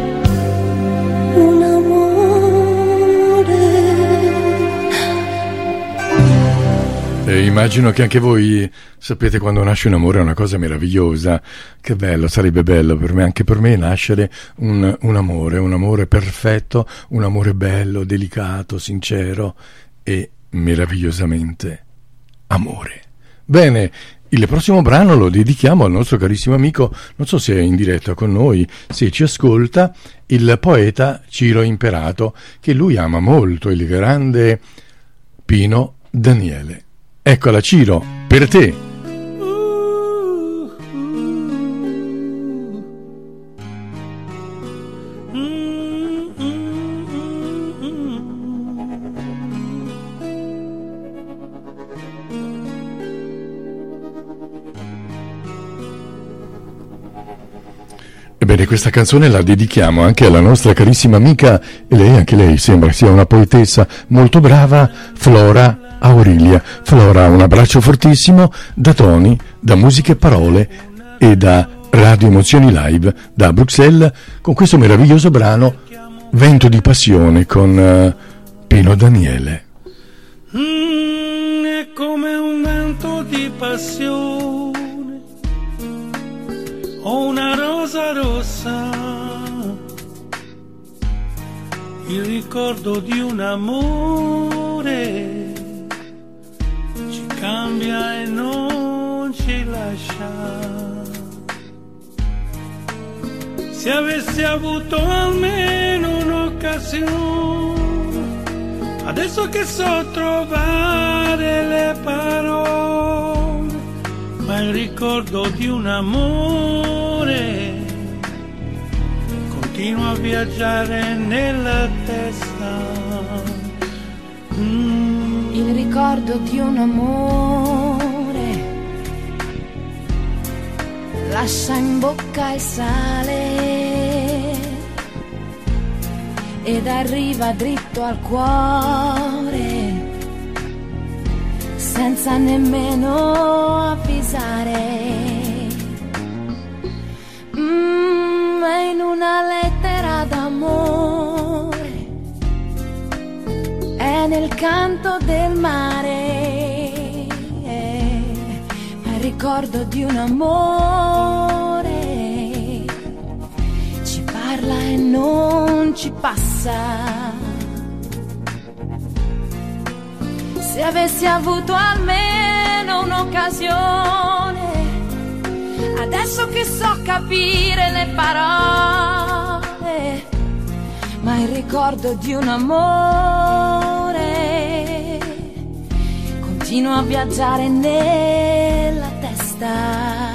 un amore. E immagino che anche voi sapete, quando nasce un amore è una cosa meravigliosa. Che bello, sarebbe bello per me, anche per me, nascere un, un amore, un amore perfetto, un amore bello, delicato, sincero e meravigliosamente amore. Bene, il prossimo brano lo dedichiamo al nostro carissimo amico, non so se è in diretta con noi, se ci ascolta, il poeta Ciro Imperato, che lui ama molto, il grande Pino Daniele. Eccola Ciro, per te. Ebbene, questa canzone la dedichiamo anche alla nostra carissima amica, e lei, anche lei sembra sia una poetessa molto brava, Flora Aurelia. Flora, un abbraccio fortissimo da Tony, da Musiche e Parole e da Radio Emozioni Live da Bruxelles, con questo meraviglioso brano Vento di passione con uh, Pino Daniele. Mm, è come un vento di passione, ho una rosa rossa, il ricordo di un amore ci cambia e non ci lascia. Se avessi avuto almeno un'occasione, adesso che so trovare le parole, ma il ricordo di un amore continua a viaggiare nella testa. Mm. Il ricordo di un amore lascia in bocca il sale ed arriva dritto al cuore senza nemmeno avvisare. Mm, è in una lettera d'amore, è nel canto del mare, è il ricordo di un amore, ci parla e non ci passa. Se avessi avuto almeno un'occasione, adesso che so capire le parole, ma il ricordo di un amore continua a viaggiare nella testa.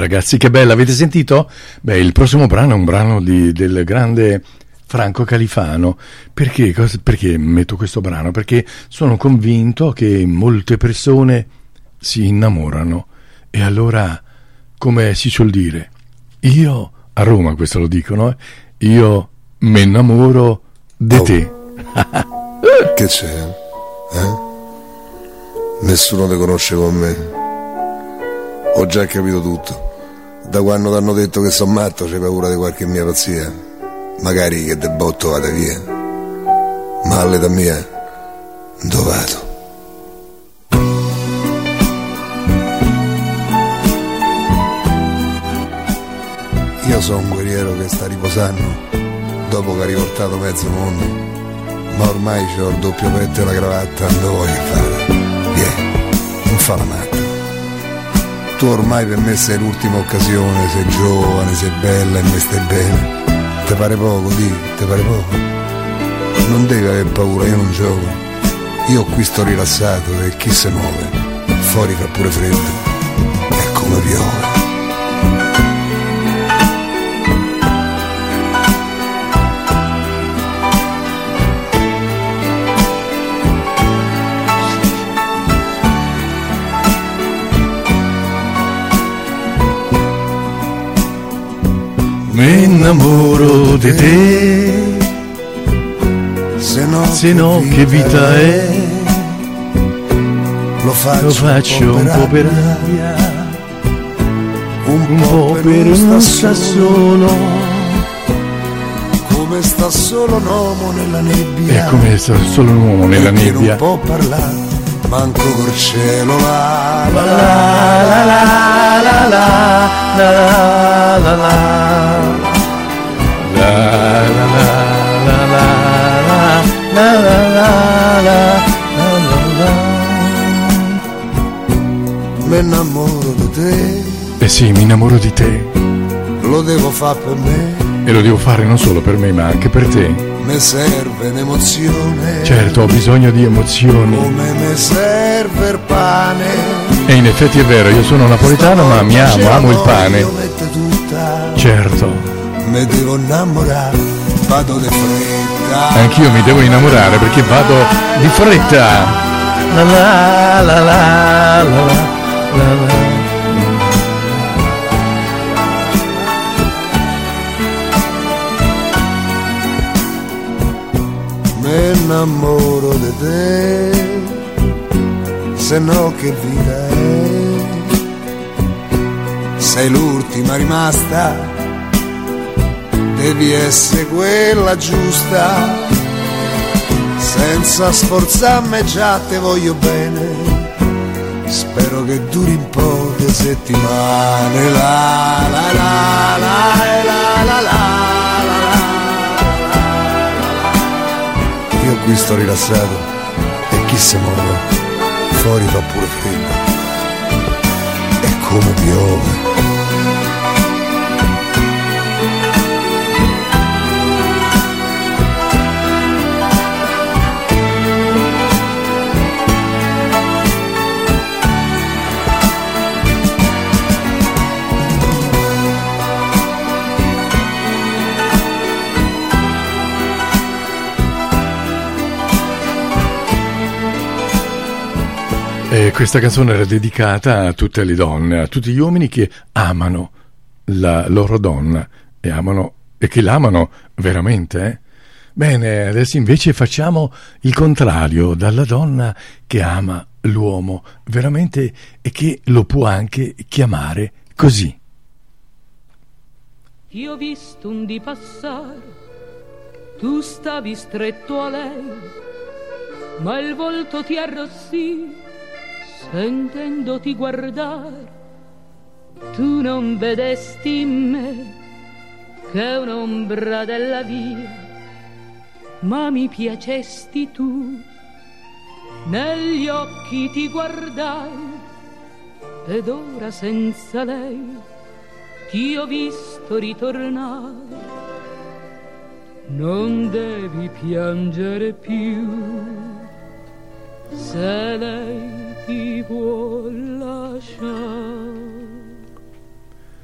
ragazzi, che bella, avete sentito? Beh, il prossimo brano è un brano di, del grande Franco Califano. Perché, cosa, perché metto questo brano? Perché sono convinto che molte persone si innamorano e allora, come si suol dire, io, a Roma questo lo dicono, eh, io mi innamoro di oh. te. Che c'è? Eh? Nessuno ti conosce con me. Ho già capito tutto. Da quando ti hanno detto che sono matto c'hai paura di qualche mia pazzia. Magari che de botto vada via. Ma all'età mia dove vado? Io sono un guerriero che sta riposando dopo che ha riportato mezzo mondo. Ma ormai c'ho il doppio petto e la cravatta. Non voglio fare. Yeah, non fa la matta. Tu ormai per me sei l'ultima occasione. Sei giovane, sei bella e me stai bene. Te pare poco, di, te pare poco. Non devi avere paura, io non gioco. Io qui sto rilassato e chi se muove. Fuori fa pure freddo. È come piove. Mi innamoro di te, se no, se no che vita è, lo faccio, lo faccio un po' per aria, un, un po' per non sta solo, come sta solo un uomo nella nebbia, è come sta solo un uomo nella nebbia, non può parlare, manco col cielo là, la la la la la la la la la la. La la la la la la la la la. Mi innamoro di te. Eh sì, mi innamoro di te. Lo devo fare per me. E lo devo fare non solo per me, ma anche per te. Mi serve un'emozione. Certo, ho bisogno di emozioni. Come mi serve il pane. E in effetti è vero, io sono napoletano, ma mi amo, amo il pane. Certo. Mi devo innamorare, vado di fretta. Anch'io mi devo innamorare perché vado di fretta. La la la la la la la. Mi innamoro di te, se no che vita è. Sei l'ultima rimasta. Devi essere quella giusta, senza sforzarmi già te voglio bene, spero che duri un po' di settimane, la la la la la la la la. Io qui sto rilassato e chi se muove, fuori fa pure freddo, è come piove. E questa canzone era dedicata a tutte le donne, a tutti gli uomini che amano la loro donna e amano e che l'amano veramente. Eh? Bene, adesso invece facciamo il contrario, dalla donna che ama l'uomo veramente e che lo può anche chiamare così. Ti ho visto un di passare, tu stavi stretto a lei, ma il volto ti arrossì. Sentendoti guardare, tu non vedesti in me che un'ombra della via, ma mi piacesti tu. Negli occhi ti guardai ed ora senza lei ti ho visto ritornare. Non devi piangere più se lei ti vuol lasciare.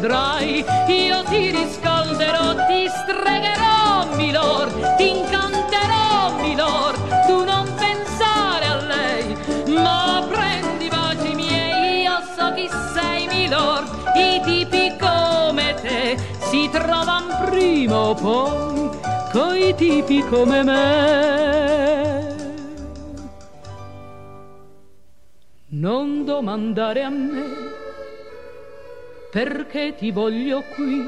vedrai, io ti riscalderò, ti stregherò, milord, ti incanterò, milord, tu non pensare a lei, ma prendi i baci miei, io so chi sei, milord, i tipi come te si trovano prima o poi coi tipi come me. Non domandare a me perché ti voglio qui,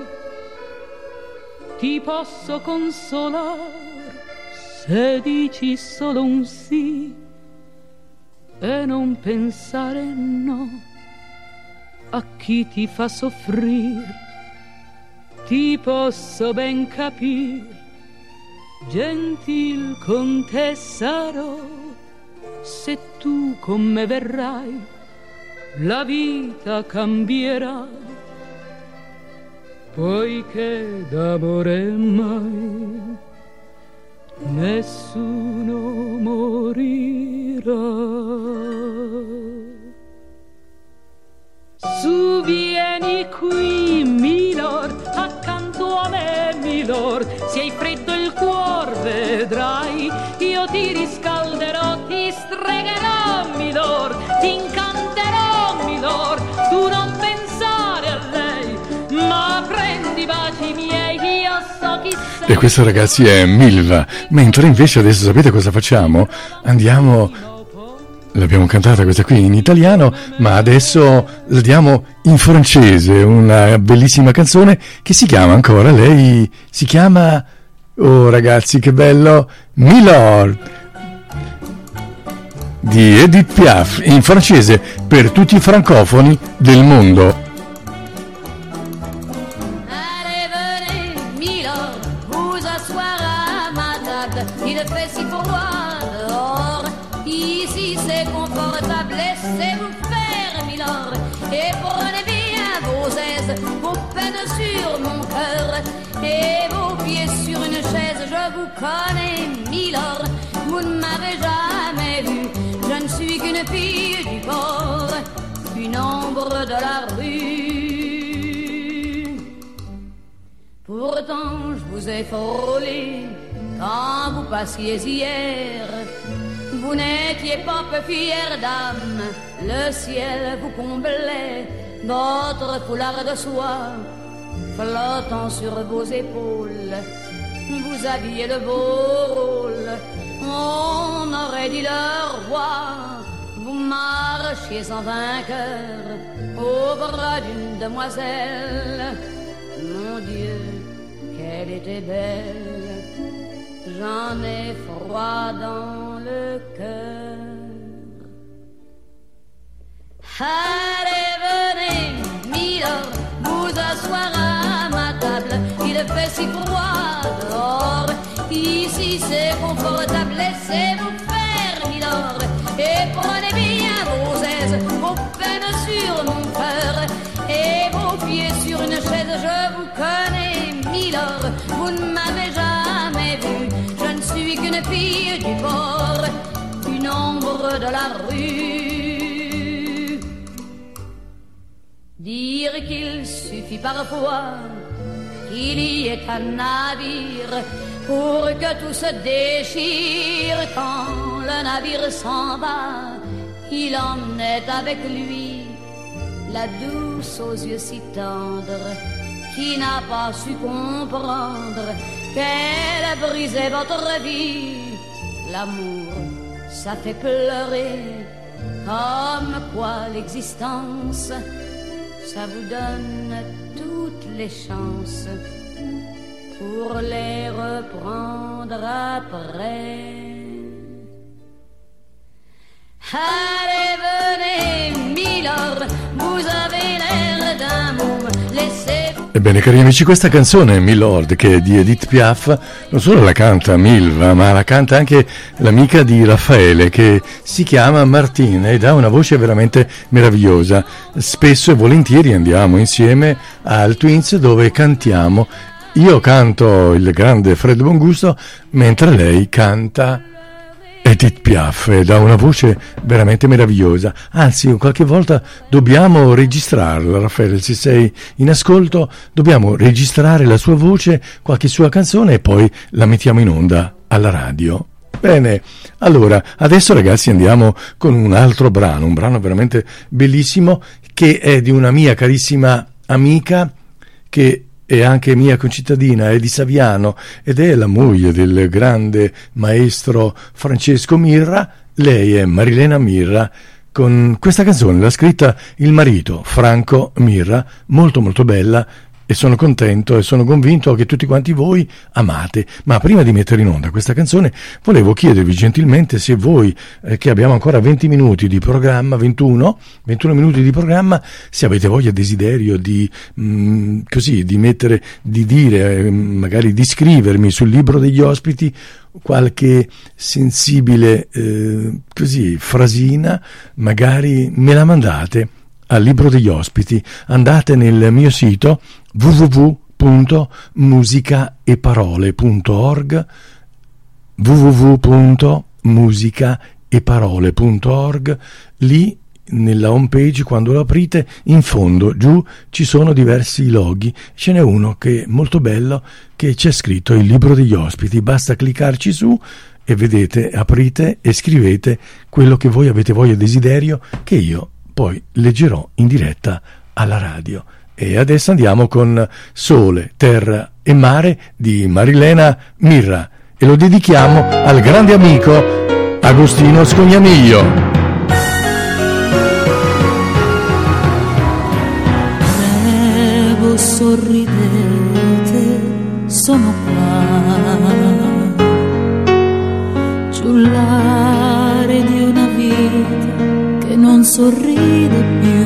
ti posso consolare se dici solo un sì e non pensare no a chi ti fa soffrire. Ti posso ben capire, gentil contessa sarò, se tu con me verrai, la vita cambierà, poiché d'amore mai nessuno morirà. Su, vieni qui, milord, accanto a me, milord, se hai freddo il cuor vedrai, io ti riscalderò, ti stregherò, milord, ti incanterò, milord, tu non pensare a lei, ma prendi i baci miei, io so chi sei. E questa, ragazzi, è Milva, mentre invece adesso sapete cosa facciamo? Andiamo... L'abbiamo cantata questa qui in italiano, ma adesso la diamo in francese, una bellissima canzone che si chiama ancora, lei si chiama, oh ragazzi che bello, Milord, di Edith Piaf, in francese per tutti i francofoni del mondo. Allez, venez, Milord, vous asseoir à ma table, il fait si froid dehors. Ici c'est confortable, laissez-vous faire, milord, et prenez bien vos aises, vos peines sur mon cœur, et vos pieds sur une chaise. Je vous connais, milord, vous ne m'avez jamais vu, je ne suis qu'une fille du port, une ombre de la rue. Pourtant je vous ai frôlé quand vous passiez hier. Vous n'étiez pas peu fière d'âme, le ciel vous comblait, votre foulard de soie flottant sur vos épaules, vous aviez de beaux rôles, on aurait dit le roi, vous marchiez en vainqueur au bras d'une demoiselle. Mon Dieu, qu'elle était belle, j'en ai froid dans le cœur. Allez, venez, milord, vous asseoir à ma table, il fait si froid dehors, ici c'est confortable, laissez-vous faire, milord, et prenez bien vos aises, vos peines sur mon cœur, et vos pieds sur une chaise. Je vous connais, milord, vous ne m'avez jamais vu, je ne suis qu'une fille du port, une ombre de la rue. Dire qu'il suffit parfois qu'il y ait un navire pour que tout se déchire. Quand le navire s'en va, il emmenait avec lui la douce aux yeux si tendres qui n'a pas su comprendre qu'elle brisait votre vie. L'amour, ça fait pleurer, comme quoi l'existence, ça vous donne toutes les chances pour les reprendre après. Allez, venez, milord, vous avez l'air d'un môme, laissez... Ebbene, cari amici, questa canzone, Milord, che è di Edith Piaf, non solo la canta Milva, ma la canta anche l'amica di Raffaele, che si chiama Martina ed ha una voce veramente meravigliosa. Spesso e volentieri andiamo insieme al Twins, dove cantiamo. Io canto il grande Fred Bongusto, mentre lei canta Edith Piaf dà una voce veramente meravigliosa, anzi qualche volta dobbiamo registrarla. Raffaele, se sei in ascolto, dobbiamo registrare la sua voce, qualche sua canzone e poi la mettiamo in onda alla radio. Bene, allora adesso ragazzi andiamo con un altro brano, un brano veramente bellissimo che è di una mia carissima amica che è anche mia concittadina, è di Saviano ed è la moglie del grande maestro Francesco Mirra. Lei è Marilena Mirra. Con questa canzone l'ha scritta il marito Franco Mirra, molto molto bella, e sono contento e sono convinto che tutti quanti voi amate. Ma prima di mettere in onda questa canzone volevo chiedervi gentilmente se voi, eh, che abbiamo ancora venti minuti di programma, ventuno minuti di programma, se avete voglia, desiderio di mh, così di mettere, di dire, eh, magari di scrivermi sul libro degli ospiti qualche sensibile eh, così frasina, magari me la mandate al libro degli ospiti. Andate nel mio sito w w w punto musicaeparole punto org w w w punto musicaeparole punto org. Lì nella home page, quando lo aprite, in fondo giù ci sono diversi loghi, ce n'è uno che è molto bello, che c'è scritto il libro degli ospiti. Basta cliccarci su e vedete, aprite e scrivete quello che voi avete voglia e desiderio, che io poi leggerò in diretta alla radio. E adesso andiamo con Sole, Terra e Mare di Marilena Mirra e lo dedichiamo al grande amico Agostino Scognamiglio. Bevo, sorridete, sono qua, giullare di una vita che non sorride più.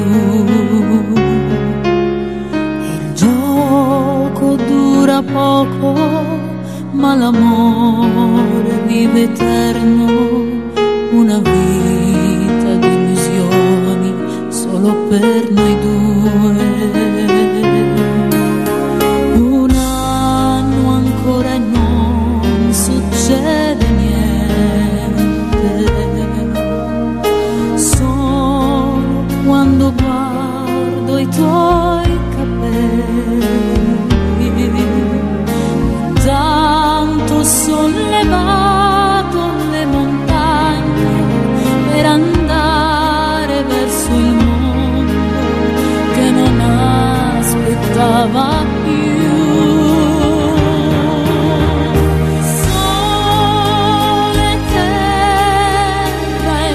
Dura poco, ma l'amore vive eterno, una vita di illusioni solo per noi due. Un anno ancora e non succede niente, solo quando guardo i tuoi capelli. Tanto sollevato le montagne per andare verso il mondo che non aspettava più. Sole, terra e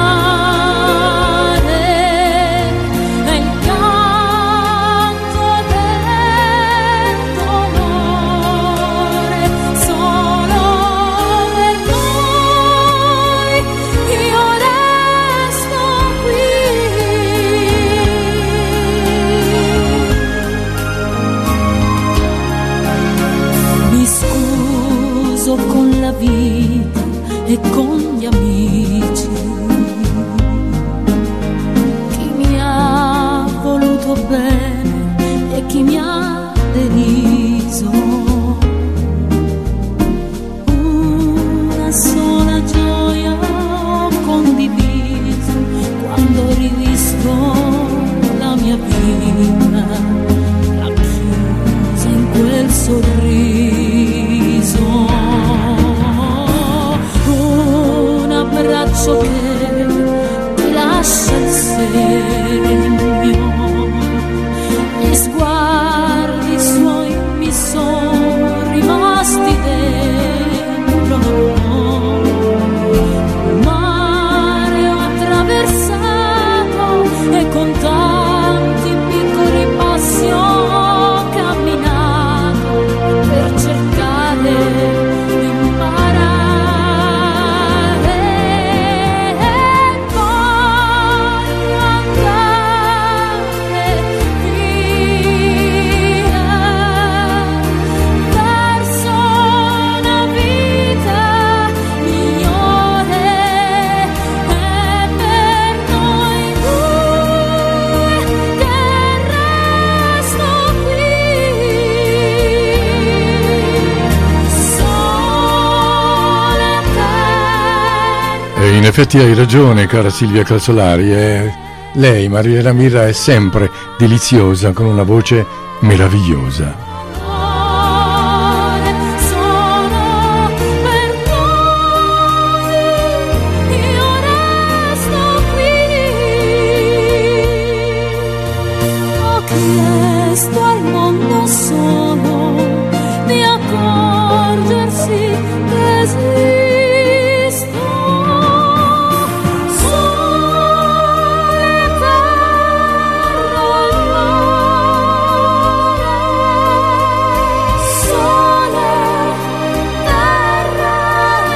mare, e il canto del dolore, solo per noi io resto qui. Mi scuso con la vita e con gli amici, chi mi ha voluto bene e chi mi ha deriso. Una sola gioia ho condiviso quando ho rivisto la mia vita racchiusa in quel sorriso. Un abbraccio che ti lascia il segno, gli sguardi suoi E in effetti hai ragione, cara Silvia Calzolari. E lei, Mariela Mirra, è sempre deliziosa, con una voce meravigliosa. Chiesto al mondo solo di accorgersi che esisto. Sole, terra e mare, sole, terra e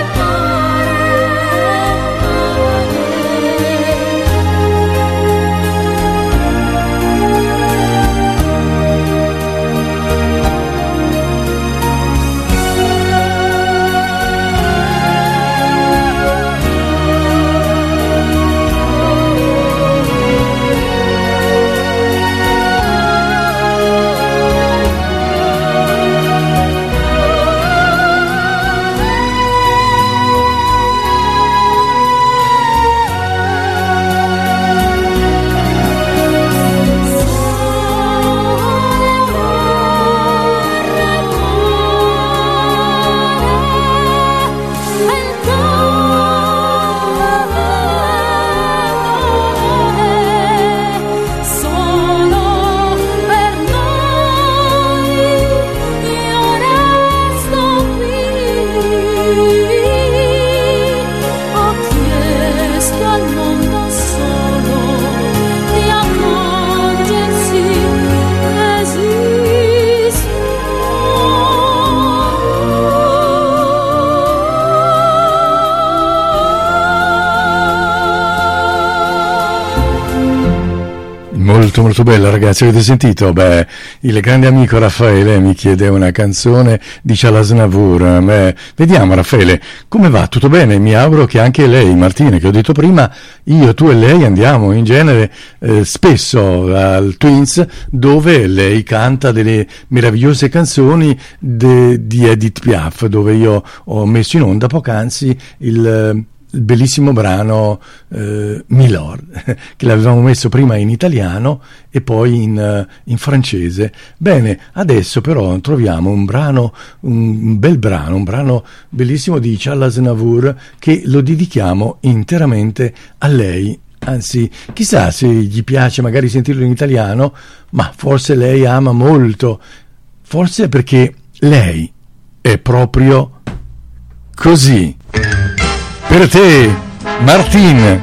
Molto molto bella, ragazzi, avete sentito? Beh, il grande amico Raffaele mi chiede una canzone di Charles Aznavour. Beh, vediamo Raffaele, come va? Tutto bene? Mi auguro che anche lei, Martina, che ho detto prima, io, tu e lei andiamo in genere eh, spesso al Twins, dove lei canta delle meravigliose canzoni de, di Edith Piaf, dove io ho messo in onda poc'anzi il... il bellissimo brano eh, Milord, che l'avevamo messo prima in italiano e poi in, in francese. Bene, adesso però troviamo un brano, un bel brano, un brano bellissimo di Charles Aznavour, che lo dedichiamo interamente a lei. Anzi, chissà se gli piace magari sentirlo in italiano, ma forse lei ama molto, forse perché lei è proprio così. Per te, Martin.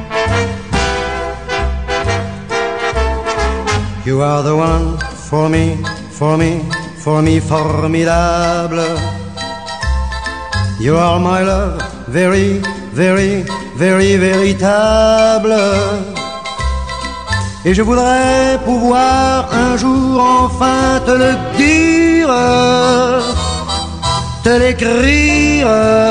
You are the one for me, for me, for me formidable. You are my love, very, very, very véritable. Et je voudrais pouvoir un jour enfin te le dire, te l'écrire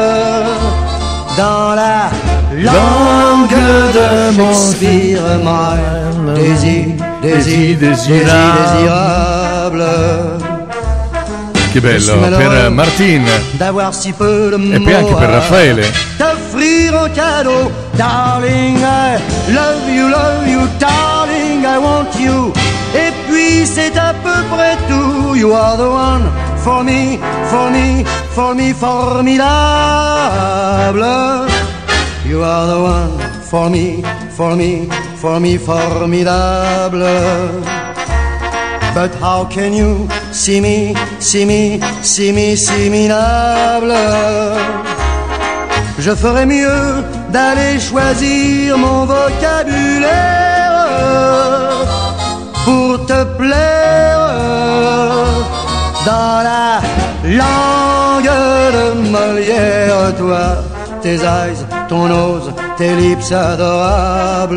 dans la langue de mon Shakespeare, my désir, désir, désir, désirable. Che bello, per Martin d'avoir si peu de e poi anche per Raffaele. T'offrir un cadeau, darling, I love you, love you, darling, I want you. Et puis c'est à peu près tout. You are the one for me, for me, for me formidable. You are the one for me, for me, for me formidable. But how can you see me, see me, see me, see me minable? Je ferais mieux d'aller choisir mon vocabulaire pour te plaire dans la langue de Molière. Toi, tes eyes, ton nose, tes lips adorables.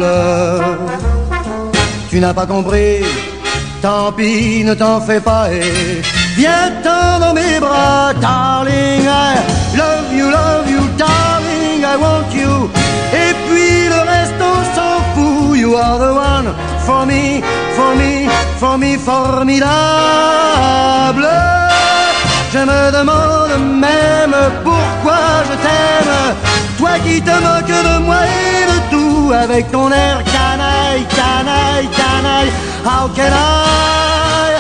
Tu n'as pas compris? Tant pis, ne t'en fais pas et viens-t'en dans mes bras, darling. I love you, love you, darling, I want you. Et puis le reste on s'en fout. You are the one for me, for me, for me formidable. Je me demande même pourquoi je t'aime toi qui te moques de moi et de tout, avec ton air canaille, canaille, canaille. How can I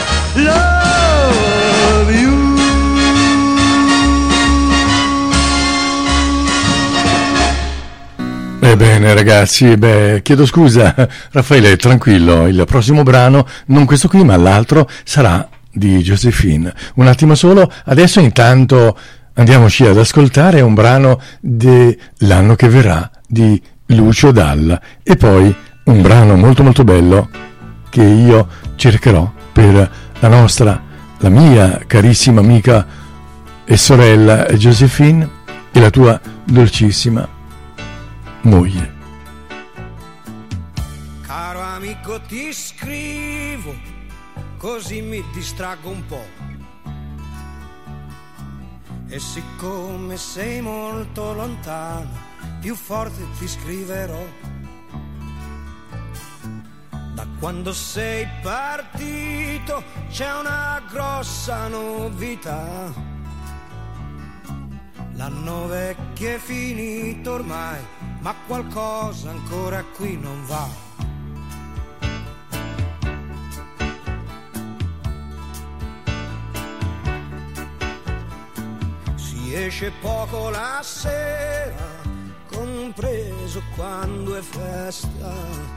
love you? Ebbene ragazzi, beh, chiedo scusa, Raffaele, tranquillo, il prossimo brano, non questo qui ma l'altro, sarà di Josephine. Un attimo solo, adesso intanto andiamoci ad ascoltare un brano dell'anno che verrà di Lucio Dalla e poi un brano molto molto bello che io cercherò per la nostra, la mia carissima amica e sorella Josephine e la tua dolcissima moglie. Caro amico, ti scrivo così mi distraggo un po', e siccome sei molto lontano più forte ti scriverò. Da quando sei partito c'è una grossa novità, l'anno vecchio è finito ormai, ma qualcosa ancora qui non va. Si esce poco la sera, compreso quando è festa,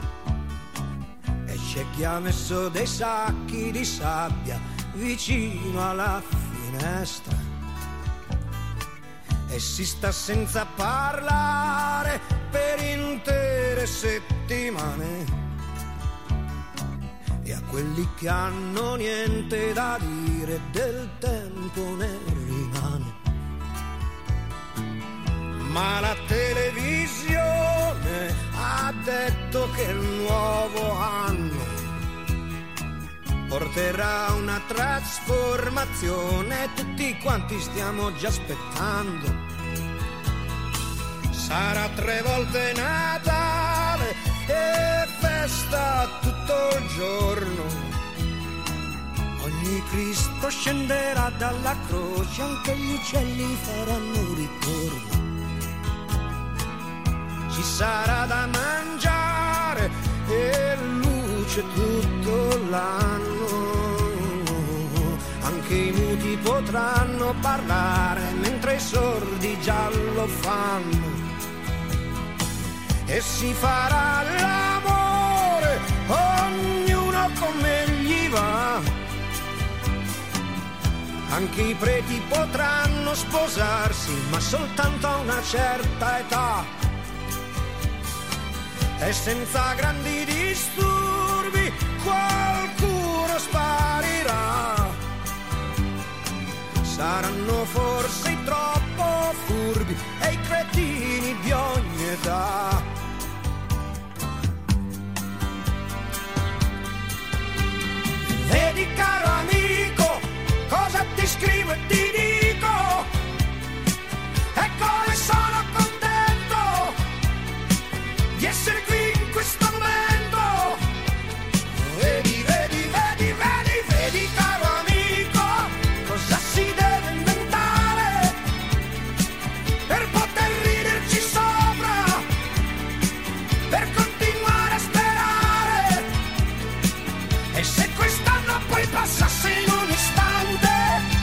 e c'è chi ha messo dei sacchi di sabbia vicino alla finestra, e si sta senza parlare per intere settimane, e a quelli che hanno niente da dire del tempo ne rimane. Ma la televisione ha detto che il nuovo anno porterà una trasformazione, tutti quanti stiamo già aspettando. Sarà tre volte Natale e festa tutto il giorno. Ogni Cristo scenderà dalla croce, anche gli uccelli faranno ritorno. Ci sarà da mangiare e luce tutto l'anno, anche i muti potranno parlare mentre i sordi già lo fanno, e si farà l'amore ognuno come gli va, anche i preti potranno sposarsi ma soltanto a una certa età, e senza grandi disturbi qualcuno sparirà. Saranno forse troppo furbi e i cretini di ogni età. Vedi caro amico, cosa ti scrivo e ti dico, e come sono contento di essere qui in questo momento. Vedi, vedi, vedi, vedi, vedi caro amico, cosa si deve inventare per poter riderci sopra, per continuare a sperare. E se quest'anno poi passasse in un istante,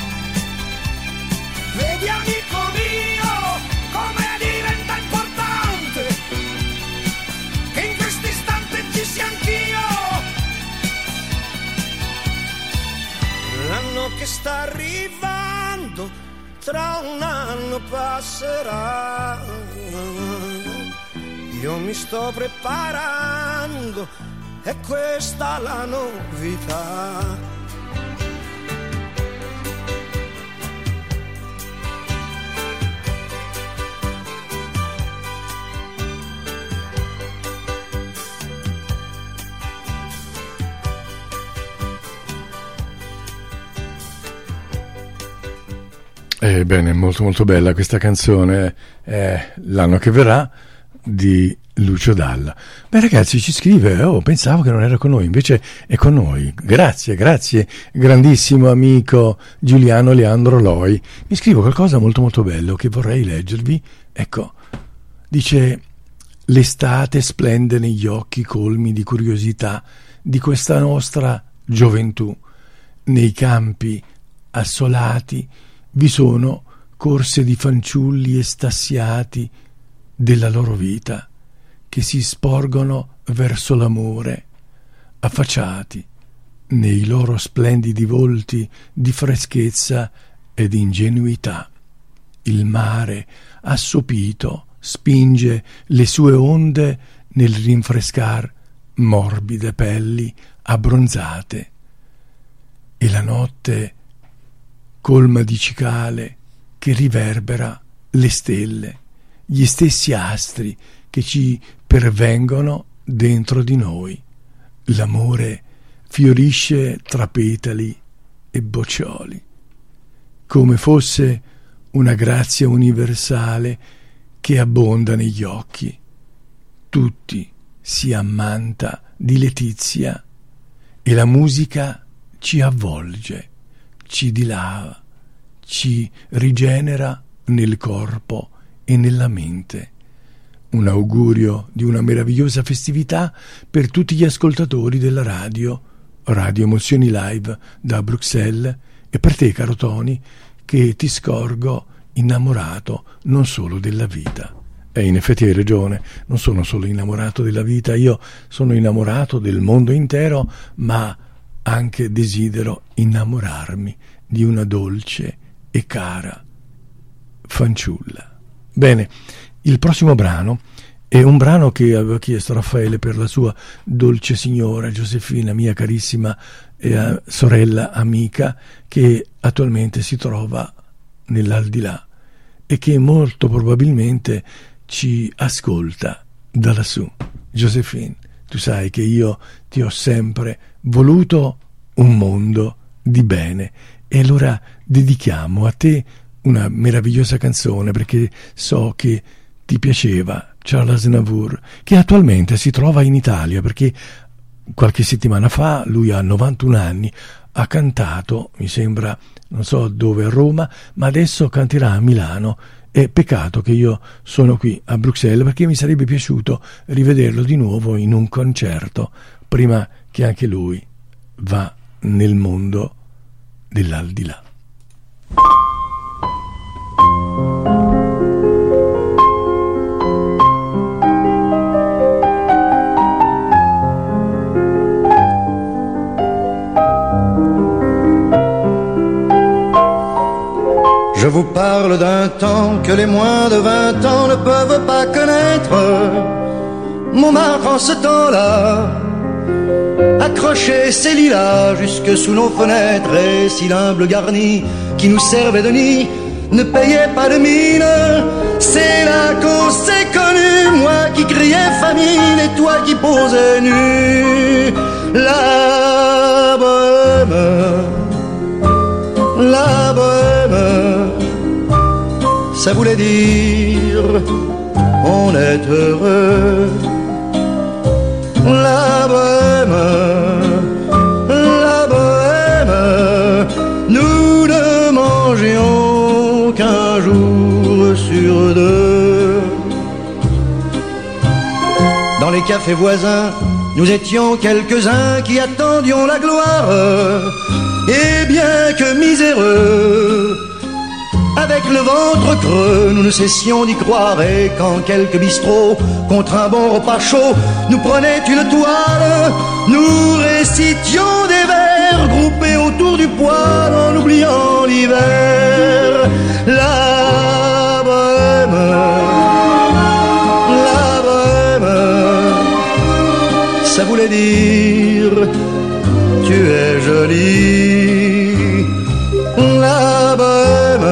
vedi amico mio come diventa importante che in questo istante ci sia anch'io. L'anno che sta arrivando tra un anno passerà, io mi sto preparando, è questa la novità. Ebbene, molto molto bella questa canzone, è l'anno che verrà di Lucio Dalla. Beh ragazzi, ci scrive, oh pensavo che non era con noi, invece è con noi. Grazie, grazie grandissimo amico Giuliano Leandro Loi. Mi scrivo qualcosa molto molto bello che vorrei leggervi. Ecco, Dice: l'estate splende negli occhi colmi di curiosità di questa nostra gioventù. Nei campi assolati vi sono corse di fanciulli estasiati della loro vita, che si sporgono verso l'amore, affacciati nei loro splendidi volti di freschezza ed ingenuità. Il mare assopito spinge le sue onde nel rinfrescar morbide pelli abbronzate, e la notte colma di cicale che riverbera le stelle, gli stessi astri che ci pervengono dentro di noi. L'amore fiorisce tra petali e boccioli, come fosse una grazia universale che abbonda negli occhi. Tutti si ammanta di letizia e la musica ci avvolge, ci dilava, ci rigenera nel corpo e nella mente. Un augurio di una meravigliosa festività per tutti gli ascoltatori della radio, Radio Emozioni Live da Bruxelles, e per te, caro Tony, che ti scorgo innamorato non solo della vita. E in effetti hai ragione, non sono solo innamorato della vita, io sono innamorato del mondo intero, ma anche desidero innamorarmi di una dolce e cara fanciulla. Bene, il prossimo brano è un brano che aveva chiesto Raffaele per la sua dolce signora Giuseppina, mia carissima eh, sorella amica, che attualmente si trova nell'aldilà e che molto probabilmente ci ascolta da lassù. Giuseppina, tu sai che io ti ho sempre voluto un mondo di bene, e allora dedichiamo a te una meravigliosa canzone, perché so che ti piaceva Charles Aznavour, che attualmente si trova in Italia, perché qualche settimana fa, lui ha novantuno anni, ha cantato, mi sembra, non so dove, a Roma, ma adesso canterà a Milano. È peccato che io sono qui a Bruxelles, perché mi sarebbe piaciuto rivederlo di nuovo in un concerto, prima che anche lui va nel mondo dell'aldilà. Je vous parle d'un temps que les moins de vingt ans ne peuvent pas connaître. Montmartre en ce temps-là accrochait ses lilas jusque sous nos fenêtres, et si l'humble garni qui nous servait de nid ne payait pas de mine, c'est là qu'on s'est connus, moi qui criais famine et toi qui posais nu. La bohème, la bohème, ça voulait dire on est heureux. La bohème, la bohème, nous ne mangions qu'un jour sur deux. Dans les cafés voisins, nous étions quelques-uns qui attendions la gloire. Et bien que miséreux, avec le ventre creux, nous ne cessions d'y croire. Et quand quelques bistrots, contre un bon repas chaud, nous prenaient une toile, nous récitions des vers groupés autour du poêle en oubliant l'hiver. La bohème, la bohème, ça voulait dire tu es jolie. La bohème,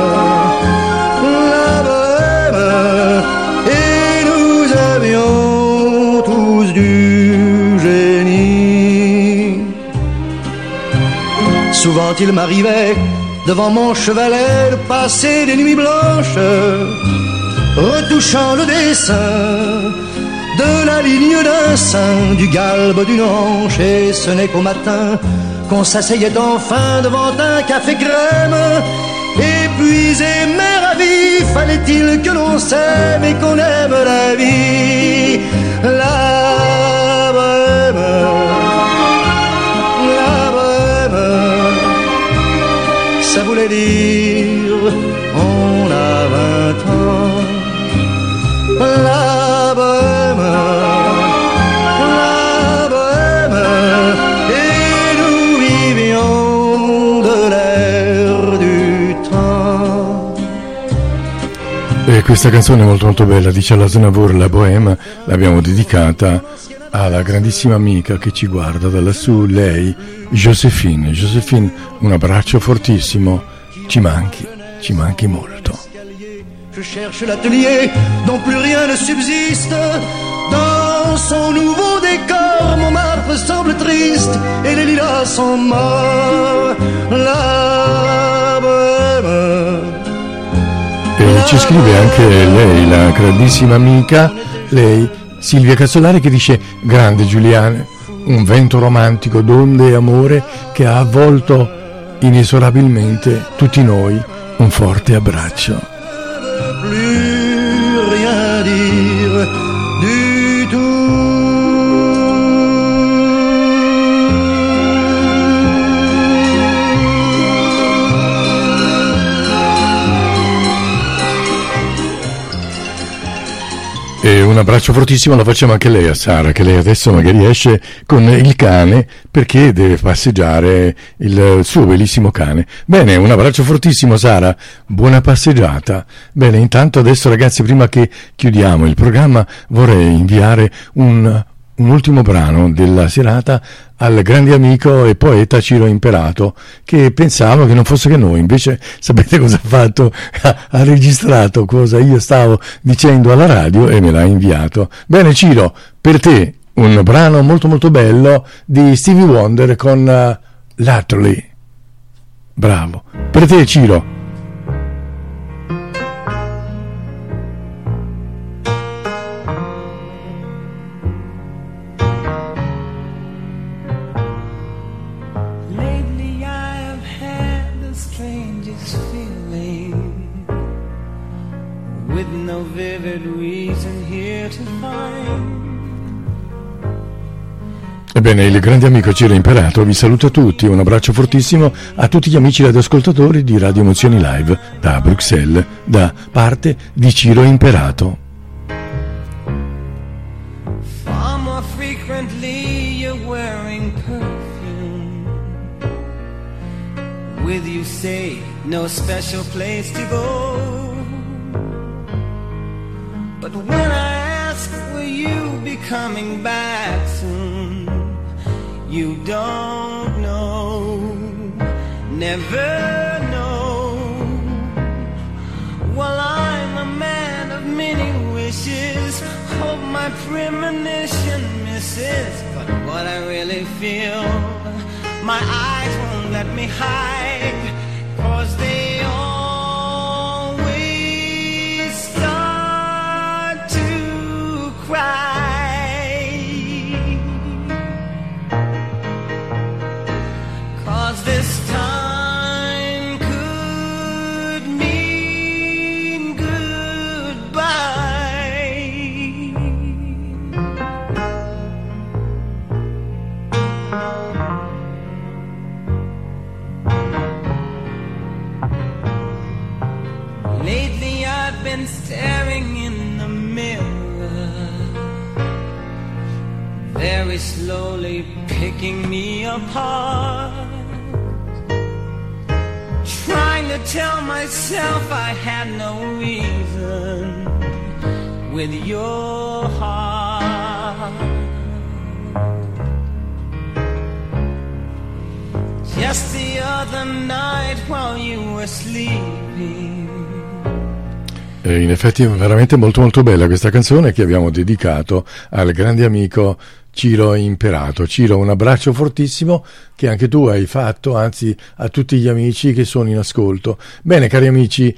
la bohème, et nous avions tous du génie. Souvent il m'arrivait devant mon chevalet de passer des nuits blanches, retouchant le dessin de la ligne d'un sein, du galbe d'une hanche, et ce n'est qu'au matin qu'on s'asseyait enfin devant un café crème, épuisé mais ravi, fallait-il que l'on s'aime et qu'on aime la vie. La bohème, la bohème, ça voulait dire on a vingt ans. La bohème, la bohème, et nous vivions de l'air du temps. E questa canzone è molto molto bella, dice Aznavour, La Bohème, l'abbiamo dedicata alla grandissima amica che ci guarda da lassù, lei, Joséphine. Joséphine, un abbraccio fortissimo, ci manchi, ci manchi molto. Je cherche l'atelier dont plus rien ne subsiste. Dans son nouveau décor, mon marbre semble triste et les lilas sont morts. La bohème. E ci scrive anche lei, la grandissima amica, lei, Silvia Casolari, che dice: grande Giuliano, un vento romantico d'onde e amore che ha avvolto inesorabilmente tutti noi. Un forte abbraccio. Plus rien dire du tout. E un abbraccio fortissimo lo facciamo anche lei a Sara, che lei adesso magari esce con il cane perché deve passeggiare il suo bellissimo cane. Bene, un abbraccio fortissimo Sara, buona passeggiata. Bene, intanto adesso ragazzi, prima che chiudiamo il programma, vorrei inviare un, un ultimo brano della serata al grande amico e poeta Ciro Imperato, che pensavo che non fosse che noi, invece sapete cosa ha fatto? Ha, ha registrato cosa io stavo dicendo alla radio e me l'ha inviato. Bene Ciro, per te un brano molto molto bello di Stevie Wonder con uh, Latterly. Bravo, per te Ciro. Ebbene, il grande amico Ciro Imperato vi saluta tutti, un abbraccio fortissimo a tutti gli amici radioascoltatori di Radio Emozioni Live da Bruxelles, da parte di Ciro Imperato. Far more frequently you're wearing perfume. With you say no special place to go. But when I ask will you be coming back soon, you don't know, never know. Well, I'm a man of many wishes, hope my premonition misses. But what I really feel, my eyes won't let me hide, 'cause they always start to cry. This time could mean goodbye. Lately I've been staring in the mirror, very slowly picking me apart, trying to tell myself I had no reason with your heart. Just the other night while you were sleeping. E in effetti è veramente molto molto bella questa canzone che abbiamo dedicato al grande amico Ciro Imperato. Ciro, un abbraccio fortissimo che anche tu hai fatto, anzi a tutti gli amici che sono in ascolto. Bene cari amici,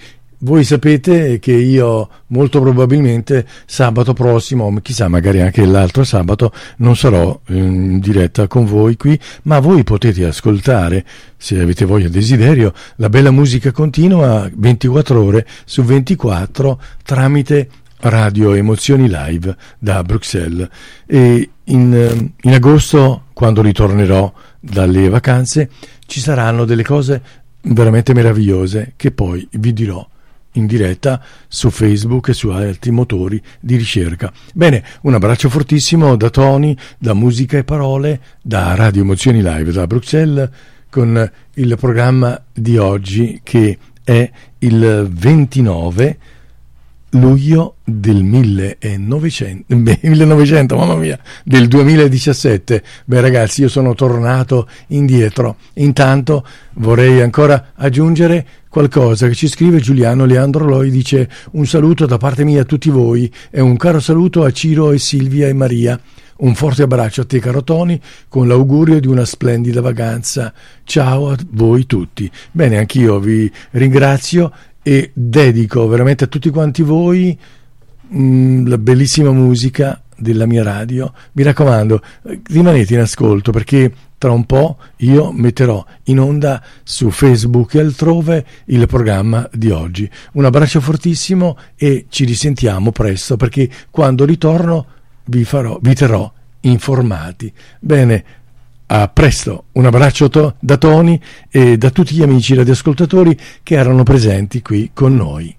voi sapete che io molto probabilmente sabato prossimo, chissà magari anche l'altro sabato, non sarò in diretta con voi qui, ma voi potete ascoltare, se avete voglia e desiderio, la bella musica continua ventiquattro ore su ventiquattro tramite Radio Emozioni Live da Bruxelles. E in, in agosto, quando ritornerò dalle vacanze, ci saranno delle cose veramente meravigliose che poi vi dirò in diretta su Facebook e su altri motori di ricerca. Bene, un abbraccio fortissimo da Tony, da Musica e Parole, da Radio Emozioni Live da Bruxelles, con il programma di oggi che è il ventinove luglio del millenovecento, millenovecento, mamma mia, del duemiladiciassette. Beh ragazzi, io sono tornato indietro. Intanto vorrei ancora aggiungere qualcosa che ci scrive Giuliano Leandro Loi, dice: un saluto da parte mia a tutti voi e un caro saluto a Ciro e Silvia e Maria. Un forte abbraccio a te, caro Tony, con l'augurio di una splendida vacanza. Ciao a voi tutti. Bene, anch'io vi ringrazio e dedico veramente a tutti quanti voi mh, la bellissima musica della mia radio. Mi raccomando, rimanete in ascolto, perché tra un po' io metterò in onda su Facebook e altrove il programma di oggi. Un abbraccio fortissimo e ci risentiamo presto, perché quando ritorno vi farò, vi terrò informati. Bene, a presto, un abbraccio to- da Tony e da tutti gli amici radioascoltatori che erano presenti qui con noi.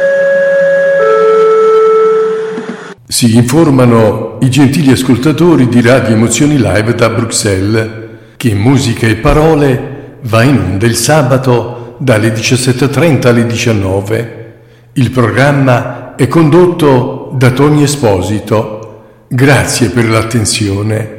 Si informano i gentili ascoltatori di Radio Emozioni Live da Bruxelles che Musica e Parole va in onda il sabato dalle diciassette e trenta alle diciannove. Il programma è condotto da Tony Esposito. Grazie per l'attenzione.